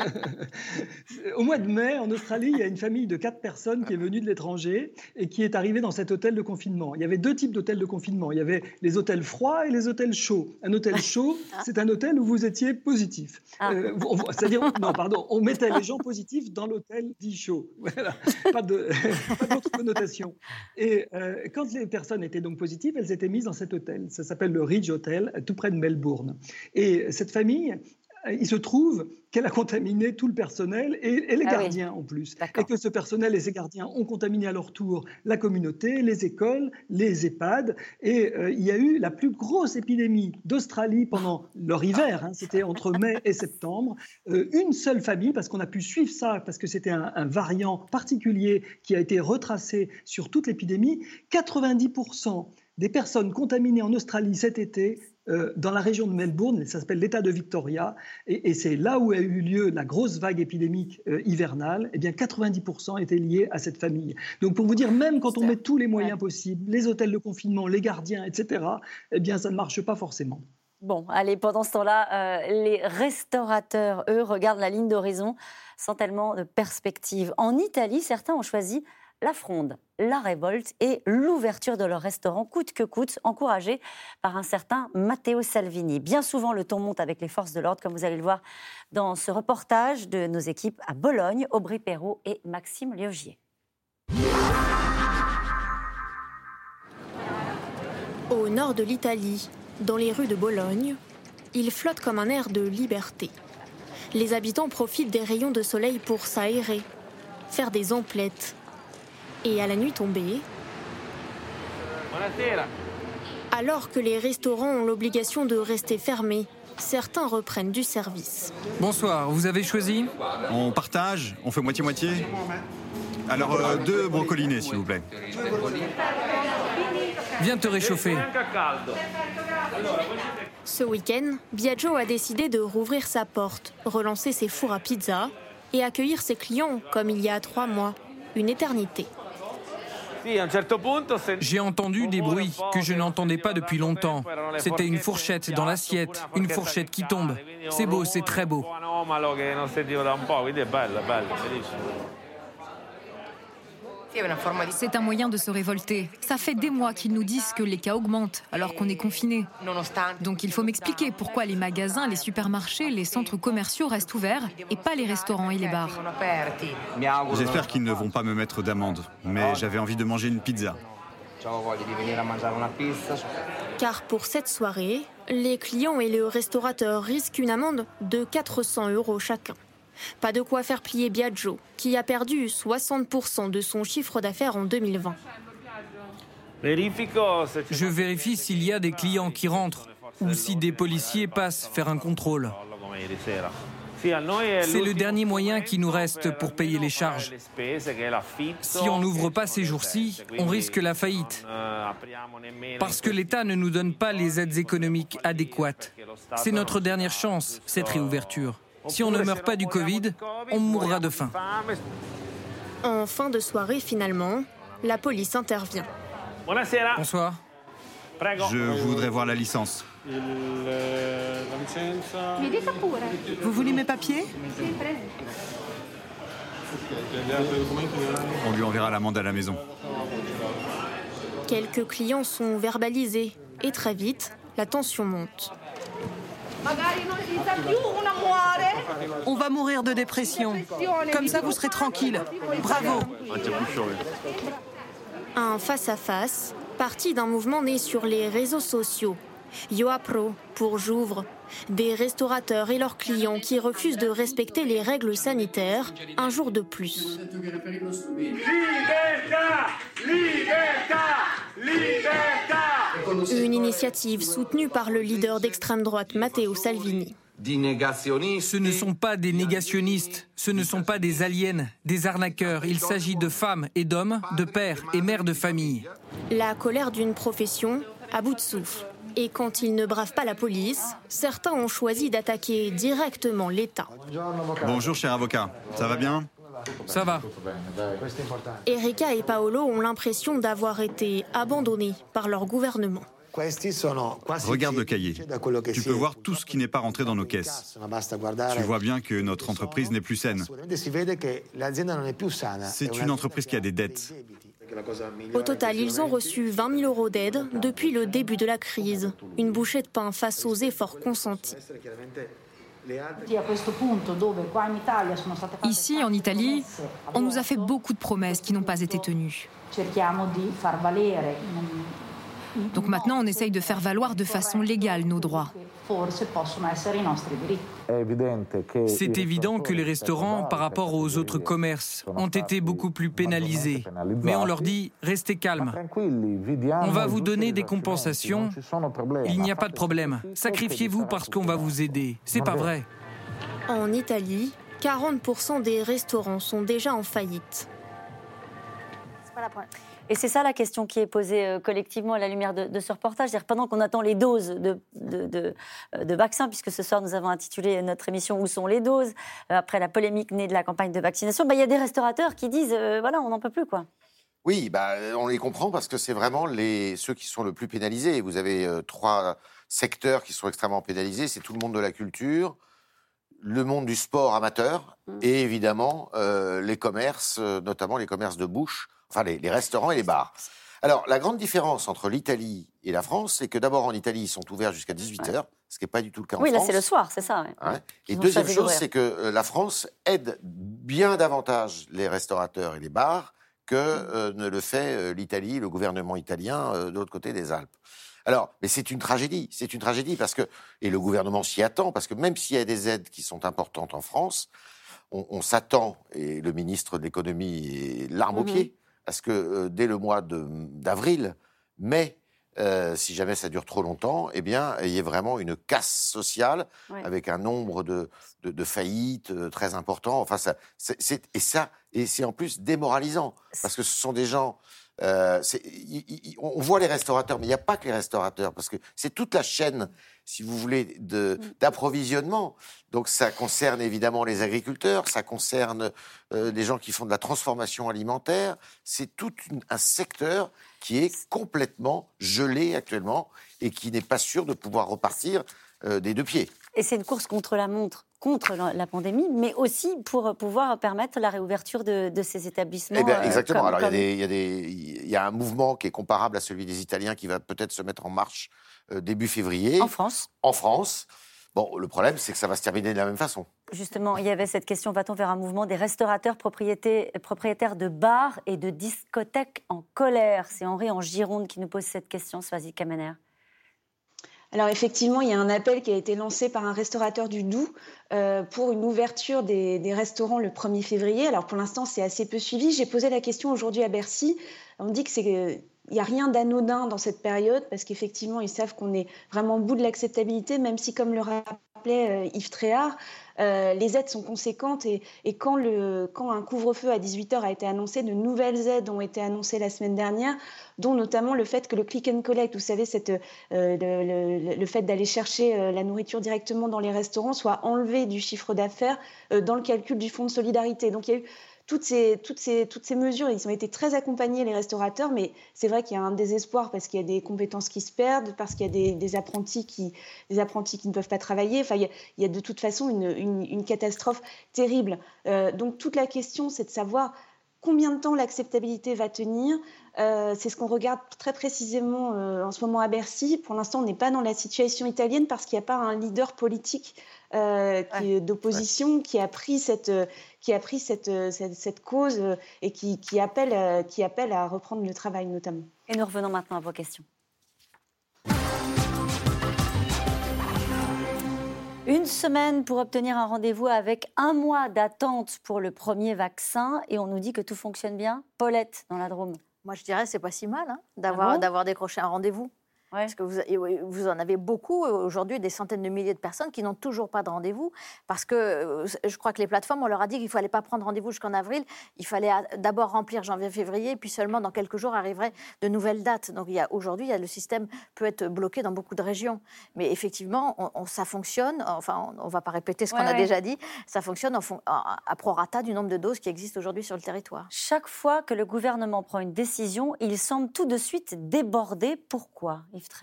Au mois de mai, en Australie, il y a une famille de quatre personnes qui est venue de l'étranger et qui est arrivée dans cet hôtel de confinement. Il y avait deux types d'hôtels de confinement. Il y avait les hôtels froids et les hôtels chauds. Un hôtel chaud, c'est un hôtel où vous étiez positif. Ah. Euh, on, c'est-à-dire, non, pardon, on mettait les gens positifs dans l'hôtel dit chaud. Voilà. Pas, de, pas d'autre connotation. Et euh, quand les personnes étaient donc positives, elles étaient mises dans cet hôtel. Ça s'appelle le Ridge Hotel, tout près de Melbourne. Et cette famille, il se trouve qu'elle a contaminé tout le personnel et, et les ah gardiens oui. en plus. D'accord. Et que ce personnel et ces gardiens ont contaminé à leur tour la communauté, les écoles, les EHPAD. Et euh, il y a eu la plus grosse épidémie d'Australie pendant leur hiver. Hein, c'était entre mai et septembre. Euh, une seule famille, parce qu'on a pu suivre ça, parce que c'était un, un variant particulier qui a été retracé sur toute l'épidémie. quatre-vingt-dix pour cent des personnes contaminées en Australie cet été Euh, dans la région de Melbourne, ça s'appelle l'État de Victoria, et, et c'est là où a eu lieu la grosse vague épidémique euh, hivernale. Eh bien, quatre-vingt-dix pour cent étaient liés à cette famille. Donc, pour vous dire, même quand on met tous les moyens ouais. possibles, les hôtels de confinement, les gardiens, et cetera, eh bien, ça ne marche pas forcément. Bon, allez, pendant ce temps-là, euh, les restaurateurs, eux, regardent la ligne d'horizon sans tellement de perspective. En Italie, certains ont choisi la fronde, la révolte et l'ouverture de leur restaurant coûte que coûte, encouragés par un certain Matteo Salvini. Bien souvent, le ton monte avec les forces de l'ordre, comme vous allez le voir dans ce reportage de nos équipes à Bologne, Aubry Perrault et Maxime Liogier. Au nord de l'Italie, dans les rues de Bologne, il flotte comme un air de liberté. Les habitants profitent des rayons de soleil pour s'aérer, faire des emplettes. Et à la nuit tombée, alors que les restaurants ont l'obligation de rester fermés, certains reprennent du service. Bonsoir, vous avez choisi ? On partage, on fait moitié-moitié. Alors, euh, deux brocolinés, s'il vous plaît. Viens te réchauffer. Ce week-end, Biagio a décidé de rouvrir sa porte, relancer ses fours à pizza et accueillir ses clients comme il y a trois mois, une éternité. J'ai entendu des bruits que je n'entendais pas depuis longtemps. C'était une fourchette dans l'assiette, une fourchette qui tombe. C'est beau, c'est très beau. C'est un moyen de se révolter. Ça fait des mois qu'ils nous disent que les cas augmentent alors qu'on est confinés. Donc il faut m'expliquer pourquoi les magasins, les supermarchés, les centres commerciaux restent ouverts et pas les restaurants et les bars. J'espère qu'ils ne vont pas me mettre d'amende, mais j'avais envie de manger une pizza. Car pour cette soirée, les clients et le restaurateur risquent une amende de quatre cents euros chacun. Pas de quoi faire plier Biagio, qui a perdu soixante pour cent de son chiffre d'affaires en deux mille vingt. Je vérifie s'il y a des clients qui rentrent ou si des policiers passent faire un contrôle. C'est le dernier moyen qui nous reste pour payer les charges. Si on n'ouvre pas ces jours-ci, on risque la faillite. Parce que l'État ne nous donne pas les aides économiques adéquates. C'est notre dernière chance, cette réouverture. Si on ne meurt pas du Covid, on mourra de faim. En fin de soirée, finalement, la police intervient. Bonsoir. Je voudrais voir la licence. Vous voulez mes papiers ? On lui enverra l'amende à la maison. Quelques clients sont verbalisés et très vite, la tension monte. On va mourir de dépression. Comme ça, vous serez tranquille. Bravo. Un face-à-face, parti d'un mouvement né sur les réseaux sociaux. Yoapro pour J'ouvre. Des restaurateurs et leurs clients qui refusent de respecter les règles sanitaires un jour de plus. Une initiative soutenue par le leader d'extrême droite Matteo Salvini. Ce ne sont pas des négationnistes, ce ne sont pas des aliens, des arnaqueurs. Il s'agit de femmes et d'hommes, de pères et mères de famille. La colère d'une profession à bout de souffle. Et quand ils ne bravent pas la police, certains ont choisi d'attaquer directement l'État. Bonjour, cher avocat. Ça va bien ? Ça va. Erika et Paolo ont l'impression d'avoir été abandonnés par leur gouvernement. Regarde le cahier. Tu peux voir tout ce qui n'est pas rentré dans nos caisses. Tu vois bien que notre entreprise n'est plus saine. C'est une entreprise qui a des dettes. Au total, ils ont reçu vingt mille euros d'aide depuis le début de la crise. Une bouchée de pain face aux efforts consentis. Ici, en Italie, on nous a fait beaucoup de promesses qui n'ont pas été tenues. Donc maintenant, on essaye de faire valoir de façon légale nos droits. C'est évident que les restaurants, par rapport aux autres commerces, ont été beaucoup plus pénalisés. Mais on leur dit, restez calmes. On va vous donner des compensations. Il n'y a pas de problème. Sacrifiez-vous parce qu'on va vous aider. C'est pas vrai. En Italie, quarante pour cent des restaurants sont déjà en faillite. Et c'est ça la question qui est posée euh, collectivement à la lumière de, de ce reportage. C'est-à-dire pendant qu'on attend les doses de, de, de, de vaccins, puisque ce soir nous avons intitulé notre émission « Où sont les doses ?», euh, après la polémique née de la campagne de vaccination, bah, y a des restaurateurs qui disent euh, « voilà, on n'en peut plus ». Quoi. Oui, bah, on les comprend parce que c'est vraiment les, ceux qui sont le plus pénalisés. Vous avez euh, trois secteurs qui sont extrêmement pénalisés. C'est tout le monde de la culture, le monde du sport amateur mmh. et évidemment euh, les commerces, euh, notamment les commerces de bouche, enfin les, les restaurants et les bars. Alors, la grande différence entre l'Italie et la France, c'est que d'abord en Italie, ils sont ouverts jusqu'à dix-huit heures, ce qui n'est pas du tout le cas en oui, France. Oui, là c'est le soir, c'est ça. Ouais. Ouais. Et deuxième chose, c'est que euh, la France aide bien davantage les restaurateurs et les bars que euh, ne le fait euh, l'Italie, le gouvernement italien, euh, de l'autre côté des Alpes. Alors, mais c'est une tragédie, c'est une tragédie parce que, et le gouvernement s'y attend, parce que même s'il y a des aides qui sont importantes en France, on, on s'attend, et le ministre de l'économie est l'arme au pied, à ce que euh, dès le mois de, d'avril, mai, euh, si jamais ça dure trop longtemps, eh bien, il y ait vraiment une casse sociale ouais. avec un nombre de, de, de faillites euh, très important. Enfin, ça, c'est, c'est, et ça, et c'est en plus démoralisant parce que ce sont des gens. Euh, c'est, y, y, on voit les restaurateurs, mais il n'y a pas que les restaurateurs, parce que c'est toute la chaîne, si vous voulez, de, d'approvisionnement. Donc ça concerne évidemment les agriculteurs, ça concerne euh, les gens qui font de la transformation alimentaire. C'est tout une, un secteur qui est complètement gelé actuellement et qui n'est pas sûr de pouvoir repartir euh, des deux pieds. Et c'est une course contre la montre, contre la pandémie, mais aussi pour pouvoir permettre la réouverture de, de ces établissements. Eh bien, exactement. Comme, Alors, comme... il y a des, il y a des, il y a un mouvement qui est comparable à celui des Italiens qui va peut-être se mettre en marche euh, début février. En France. En France. Bon, le problème, c'est que ça va se terminer de la même façon. Justement, il y avait cette question, va-t-on vers un mouvement des restaurateurs propriétaires de bars et de discothèques en colère ? C'est Henri en Gironde qui nous pose cette question, Swazik Kamener. Alors effectivement, il y a un appel qui a été lancé par un restaurateur du Doubs euh, pour une ouverture des, des restaurants le premier février. Alors pour l'instant, c'est assez peu suivi. J'ai posé la question aujourd'hui à Bercy. On dit que c'est... Il n'y a rien d'anodin dans cette période parce qu'effectivement, ils savent qu'on est vraiment au bout de l'acceptabilité, même si, comme le rappelait euh, Yves Tréhard, euh, les aides sont conséquentes et, et quand, le, quand un couvre-feu à dix-huit heures a été annoncé, de nouvelles aides ont été annoncées la semaine dernière, dont notamment le fait que le click and collect, vous savez, cette, euh, le, le, le fait d'aller chercher euh, la nourriture directement dans les restaurants soit enlevé du chiffre d'affaires euh, dans le calcul du fonds de solidarité. Donc il y a eu toutes ces, toutes, ces, toutes ces mesures, ils ont été très accompagnés, les restaurateurs, mais c'est vrai qu'il y a un désespoir parce qu'il y a des compétences qui se perdent, parce qu'il y a des, des, apprentis, qui, des apprentis qui ne peuvent pas travailler. Enfin, il y a, il y a de toute façon une, une, une catastrophe terrible. Euh, donc toute la question, c'est de savoir combien de temps l'acceptabilité va tenir. Euh, c'est ce qu'on regarde très précisément euh, en ce moment à Bercy. Pour l'instant, on n'est pas dans la situation italienne parce qu'il n'y a pas un leader politique euh, qui, ouais. d'opposition ouais. qui a pris cette, qui a pris cette, cette, cette cause et qui, qui, appelle, euh, qui appelle à reprendre le travail notamment. Et nous revenons maintenant à vos questions. Une semaine pour obtenir un rendez-vous avec un mois d'attente pour le premier vaccin et on nous dit que tout fonctionne bien. Paulette, dans la Drôme. Moi, je dirais que c'est pas si mal hein, d'avoir, ah bon d'avoir décroché un rendez-vous. Ouais. Parce que vous, vous en avez beaucoup aujourd'hui, des centaines de milliers de personnes qui n'ont toujours pas de rendez-vous. Parce que je crois que les plateformes, on leur a dit qu'il ne fallait pas prendre rendez-vous jusqu'en avril. Il fallait d'abord remplir janvier-février, puis seulement dans quelques jours arriveraient de nouvelles dates. Donc il y a, aujourd'hui, il y a, le système peut être bloqué dans beaucoup de régions. Mais effectivement, on, on, ça fonctionne. Enfin, on ne va pas répéter ce qu'on ouais, a ouais. déjà dit. Ça fonctionne en fon, à prorata du nombre de doses qui existent aujourd'hui sur le territoire. Chaque fois que le gouvernement prend une décision, il semble tout de suite débordé. Pourquoi ?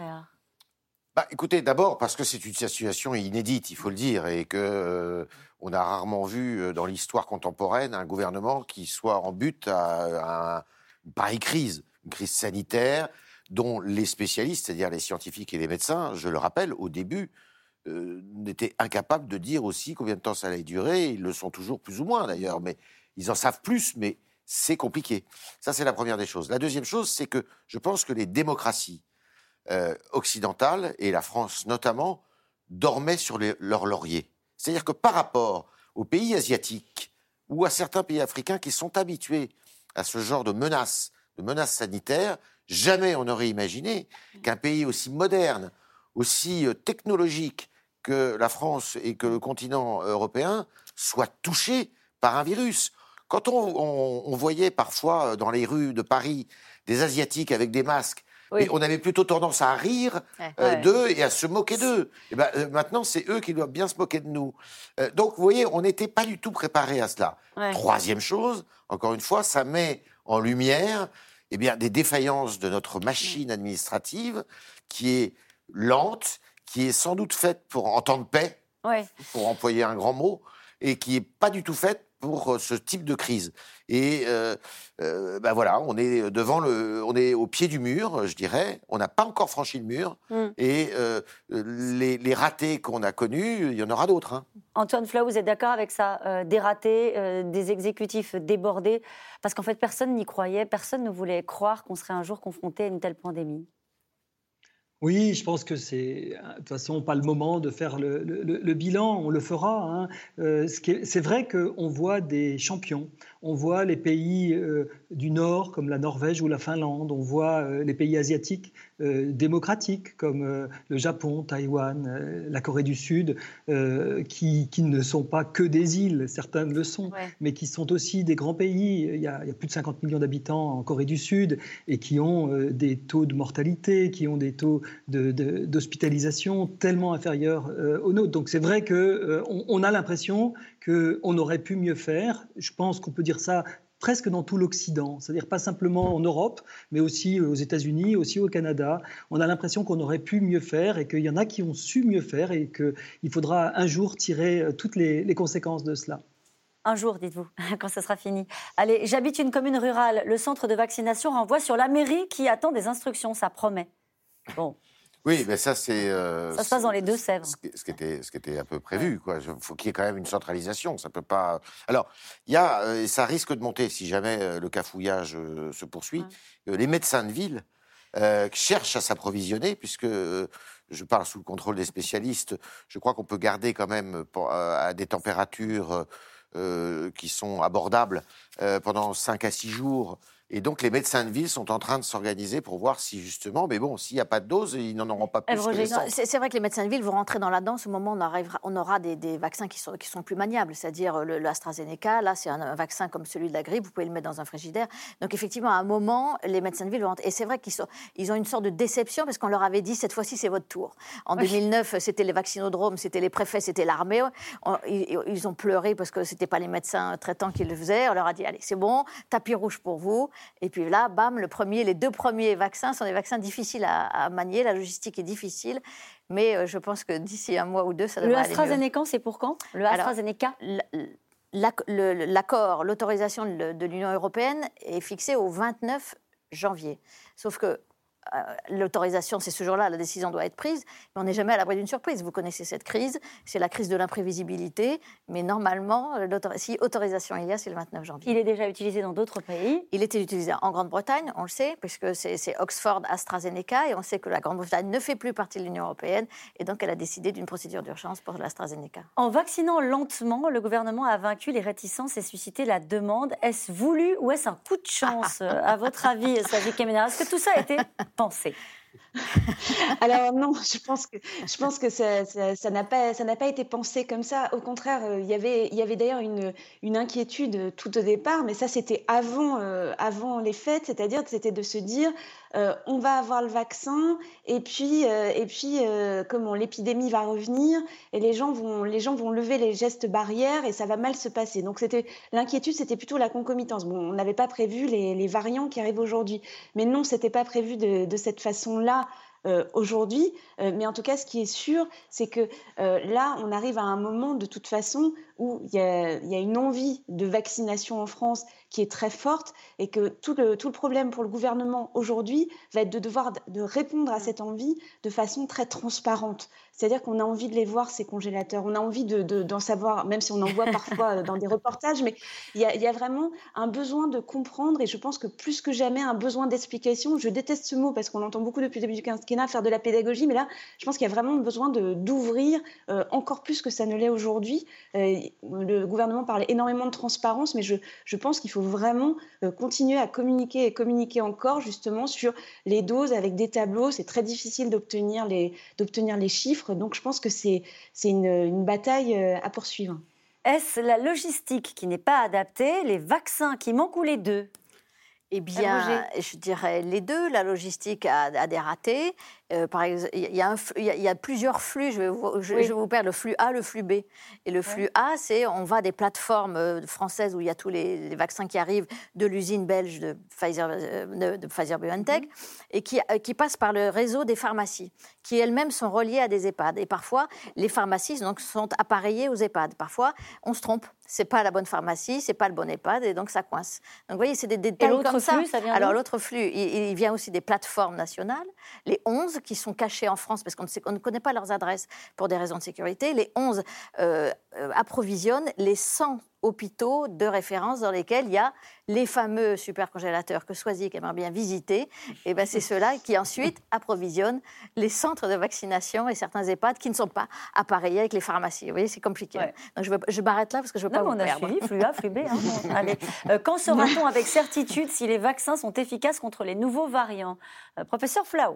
Bah, écoutez, d'abord parce que c'est une situation inédite, il faut le dire, et que euh, on a rarement vu euh, dans l'histoire contemporaine un gouvernement qui soit en butte à, à une pareille crise, une crise sanitaire dont les spécialistes, c'est-à-dire les scientifiques et les médecins, je le rappelle, au début, euh, n'étaient incapables de dire aussi combien de temps ça allait durer. Ils le sont toujours plus ou moins d'ailleurs, mais ils en savent plus, mais c'est compliqué. Ça, c'est la première des choses. La deuxième chose, c'est que je pense que les démocraties Euh, occidentales, et la France notamment, dormaient sur les, leur laurier. C'est-à-dire que par rapport aux pays asiatiques ou à certains pays africains qui sont habitués à ce genre de menaces, de menaces sanitaires, jamais on n'aurait imaginé qu'un pays aussi moderne, aussi euh, technologique que la France et que le continent européen soit touché par un virus. Quand on, on, on voyait parfois dans les rues de Paris des Asiatiques avec des masques, oui. Et on avait plutôt tendance à rire ouais, euh, ouais. d'eux et à se moquer d'eux. Et ben, euh, maintenant, c'est eux qui doivent bien se moquer de nous. Euh, donc, vous voyez, on n'était pas du tout préparés à cela. Ouais. Troisième chose, encore une fois, ça met en lumière eh bien, des défaillances de notre machine administrative qui est lente, qui est sans doute faite pour en temps de paix, ouais. pour employer un grand mot, et qui n'est pas du tout faite pour ce type de crise. Et euh, euh, ben voilà, on est devant le, on est au pied du mur, je dirais. On n'a pas encore franchi le mur. Mm. Et euh, les, les ratés qu'on a connus, il y en aura d'autres. Hein. Antoine Flau, vous êtes d'accord avec ça euh, des ratés, euh, des exécutifs débordés, parce qu'en fait, personne n'y croyait, personne ne voulait croire qu'on serait un jour confronté à une telle pandémie. Oui, je pense que c'est de toute façon pas le moment de faire le, le, le bilan, on le fera. Hein. Euh, ce qui est, c'est vrai qu'on voit des champions, on voit les pays euh, du Nord comme la Norvège ou la Finlande, on voit euh, les pays asiatiques euh, démocratiques comme euh, le Japon, Taïwan, euh, la Corée du Sud, euh, qui, qui ne sont pas que des îles, certains le sont, ouais. mais qui sont aussi des grands pays. Il y a, il y a plus de cinquante millions d'habitants en Corée du Sud et qui ont euh, des taux de mortalité, qui ont des taux De, de, d'hospitalisation tellement inférieure euh, aux nôtres. Donc c'est vrai qu'on euh, on a l'impression qu'on aurait pu mieux faire. Je pense qu'on peut dire ça presque dans tout l'Occident, c'est-à-dire pas simplement en Europe, mais aussi aux États-Unis, aussi au Canada. On a l'impression qu'on aurait pu mieux faire et qu'il y en a qui ont su mieux faire et qu'il faudra un jour tirer toutes les, les conséquences de cela. Un jour, dites-vous, quand ce sera fini. Allez, j'habite une commune rurale. Le centre de vaccination renvoie sur la mairie qui attend des instructions, ça promet. Bon. Oui, mais ça, c'est... Euh, ça se passe dans les Deux-Sèvres. Ce qui, ce qui, était, ce qui était un peu prévu, quoi. Il faut qu'il y ait quand même une centralisation. Ça peut pas... Alors, il y a... Euh, ça risque de monter, si jamais euh, le cafouillage euh, se poursuit. Ouais. Euh, les médecins de ville euh, cherchent à s'approvisionner, puisque... Euh, je parle sous le contrôle des spécialistes. Je crois qu'on peut garder quand même pour, euh, à des températures euh, qui sont abordables euh, pendant cinq à six jours Et donc, les médecins de ville sont en train de s'organiser pour voir si, justement, mais bon, s'il n'y a pas de dose, ils n'en auront pas plus que les centres. C'est vrai que les médecins de ville vont rentrer dans la danse au moment où on, arrivera, on aura des, des vaccins qui sont, qui sont plus maniables, c'est-à-dire l'AstraZeneca, là, c'est un, un vaccin comme celui de la grippe, vous pouvez le mettre dans un frigidaire. Donc, effectivement, à un moment, les médecins de ville vont rentrer. Et c'est vrai qu'ils sont, ils ont une sorte de déception parce qu'on leur avait dit, cette fois-ci, c'est votre tour. En oui. deux mille neuf, c'était les vaccinodromes, c'était les préfets, c'était l'armée. Ils, ils ont pleuré parce que ce n'étaient pas les médecins traitants qui le faisaient. On leur a dit, allez, c'est bon, tapis rouge pour vous. Et puis là, bam, le premier, les deux premiers vaccins sont des vaccins difficiles à, à manier. La logistique est difficile, mais euh, je pense que d'ici un mois ou deux, ça devrait aller mieux. Le AstraZeneca, c'est pour quand? Le AstraZeneca Alors, l'accord, l'autorisation de, de l'Union européenne est fixée au vingt-neuf janvier. Sauf que Euh, l'autorisation, c'est ce jour-là, la décision doit être prise, mais on n'est jamais à l'abri d'une surprise. Vous connaissez cette crise, c'est la crise de l'imprévisibilité, mais normalement, si autorisation il y a, c'est le vingt-neuf janvier. Il est déjà utilisé dans d'autres pays? Il était utilisé en Grande-Bretagne, on le sait, puisque c'est Oxford AstraZeneca, et on sait que la Grande-Bretagne ne fait plus partie de l'Union européenne, et donc elle a décidé d'une procédure d'urgence pour l'AstraZeneca. En vaccinant lentement, le gouvernement a vaincu les réticences et suscité la demande. Est-ce voulu ou est-ce un coup de chance, à votre avis, Sadiq Kamenar? Est-ce que tout ça a été pensé? Alors non, je pense que je pense que ça ça, ça n'a pas ça n'a pas été pensé comme ça. Au contraire, euh, il y avait il y avait d'ailleurs une une inquiétude tout au départ, mais ça c'était avant euh, avant les fêtes, c'est-à-dire que c'était de se dire euh, on va avoir le vaccin et puis euh, et puis euh, comment l'épidémie va revenir et les gens vont les gens vont lever les gestes barrières et ça va mal se passer. Donc c'était l'inquiétude, c'était plutôt la concomitance. Bon, on n'avait pas prévu les, les variants qui arrivent aujourd'hui, mais non, c'était pas prévu de, de cette façon-là. Euh, aujourd'hui, euh, mais en tout cas, ce qui est sûr, c'est que euh, là, on arrive à un moment, de toute façon, où il y a, y a une envie de vaccination en France qui est très forte et que tout le, tout le problème pour le gouvernement aujourd'hui va être de devoir de répondre à cette envie de façon très transparente. C'est-à-dire qu'on a envie de les voir, ces congélateurs, on a envie de, de, d'en savoir, même si on en voit parfois dans des reportages, mais il y a, y a vraiment un besoin de comprendre et je pense que plus que jamais, un besoin d'explication. Je déteste ce mot parce qu'on l'entend beaucoup depuis le début du quinquennat, faire de la pédagogie, mais là, je pense qu'il y a vraiment besoin de, d'ouvrir euh, encore plus que ça ne l'est aujourd'hui. Euh, le gouvernement parle énormément de transparence, mais je, je pense qu'il faut vraiment euh, continuer à communiquer et communiquer encore justement sur les doses avec des tableaux. C'est très difficile d'obtenir les, d'obtenir les chiffres, donc je pense que c'est, c'est une, une bataille euh, à poursuivre. Est-ce la logistique qui n'est pas adaptée, les vaccins qui manquent ou les deux? Eh bien, je dirais les deux. La logistique a, a des ratés. Euh, par exemple, il y, y, y a plusieurs flux. Je vais vous, je, oui. je vais vous perdre le flux A, le flux B. Et le flux ouais. A, c'est on va des plateformes françaises où il y a tous les, les vaccins qui arrivent de l'usine belge de Pfizer, de, de Pfizer-BioNTech mm-hmm. et qui, qui passent par le réseau des pharmacies, qui elles-mêmes sont reliées à des EHPAD. Et parfois, les pharmacies donc, sont appareillées aux EHPAD. Parfois, on se trompe. C'est pas la bonne pharmacie, c'est pas le bon EHPAD, et donc ça coince. Donc vous voyez, c'est des détails comme ça. Flux, ça vient Alors l'autre flux, il, il vient aussi des plateformes nationales, les onze qui sont cachées en France parce qu'on ne, sait, on ne connaît pas leurs adresses pour des raisons de sécurité. Les onze euh, euh, approvisionnent les cent hôpitaux de référence dans lesquels il y a les fameux supercongélateurs que Swazik aimerait bien visiter. Et ben c'est ceux-là qui ensuite approvisionnent les centres de vaccination et certains EHPAD qui ne sont pas appareillés avec les pharmacies. Vous voyez, c'est compliqué. Ouais. Donc je, je m'arrête là parce que je ne veux non, pas vous on perdre. On a suivi, flux A, flux B. Hein. Bon, allez. Euh, quand saura-t-on avec certitude si les vaccins sont efficaces contre les nouveaux variants? euh, Professeur Flau.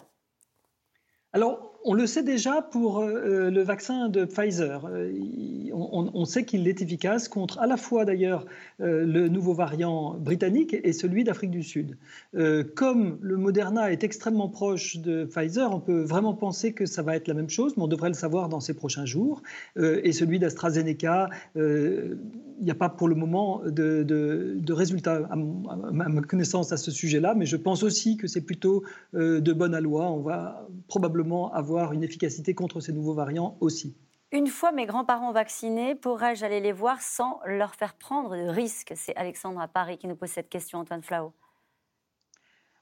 Alors, on le sait déjà pour euh, le vaccin de Pfizer. Euh, on, on sait qu'il est efficace contre à la fois d'ailleurs euh, le nouveau variant britannique et celui d'Afrique du Sud. Euh, comme le Moderna est extrêmement proche de Pfizer, on peut vraiment penser que ça va être la même chose, mais on devrait le savoir dans ces prochains jours. Euh, et celui d'AstraZeneca, euh, il n'y a pas pour le moment de, de, de résultats à, à ma connaissance à ce sujet-là, mais je pense aussi que c'est plutôt euh, de bonne aloi. On va probablement avoir une efficacité contre ces nouveaux variants aussi. Une fois mes grands-parents vaccinés, pourrais-je aller les voir sans leur faire prendre de risques? C'est Alexandre à Paris qui nous pose cette question, Antoine Flau.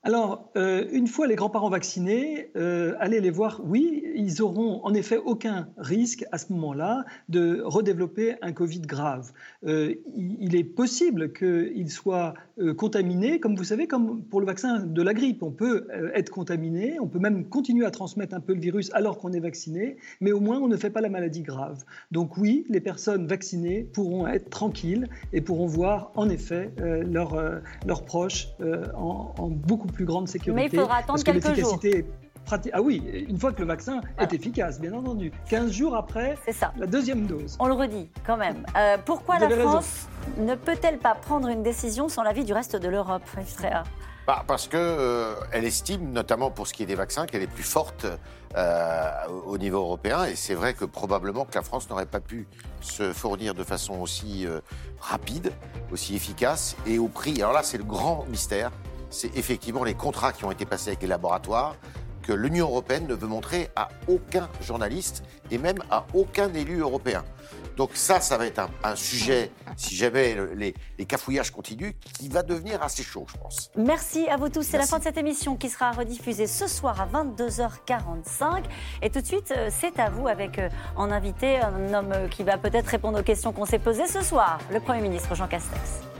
Alors, euh, une fois les grands-parents vaccinés, euh, allez les voir, oui, ils auront en effet aucun risque à ce moment-là de redévelopper un Covid grave. Euh, il est possible qu'ils soient euh, contaminés, comme vous savez, comme pour le vaccin de la grippe. On peut euh, être contaminé, on peut même continuer à transmettre un peu le virus alors qu'on est vacciné, mais au moins on ne fait pas la maladie grave. Donc oui, les personnes vaccinées pourront être tranquilles et pourront voir en effet euh, leurs, euh, leurs proches euh, en, en beaucoup plus grande sécurité. Mais il faudra attendre quelques jours. Prati- ah oui, une fois que le vaccin voilà. est efficace, bien entendu. quinze jours après la deuxième dose. On le redit quand même. Euh, pourquoi Vous la France raison. ne peut-elle pas prendre une décision sans l'avis du reste de l'Europe, Eftréa ? Bah, parce qu'elle euh, estime, notamment pour ce qui est des vaccins, qu'elle est plus forte euh, au niveau européen. Et c'est vrai que probablement que la France n'aurait pas pu se fournir de façon aussi euh, rapide, aussi efficace et au prix. Alors là, c'est le grand mystère. C'est effectivement les contrats qui ont été passés avec les laboratoires que l'Union européenne ne veut montrer à aucun journaliste et même à aucun élu européen. Donc ça, ça va être un, un sujet, si jamais les, les cafouillages continuent, qui va devenir assez chaud, je pense. Merci à vous tous. C'est Merci. la fin de cette émission qui sera rediffusée ce soir à vingt-deux heures quarante-cinq. Et tout de suite, c'est à vous avec en invité un homme qui va peut-être répondre aux questions qu'on s'est posées ce soir, le Premier ministre Jean Castex.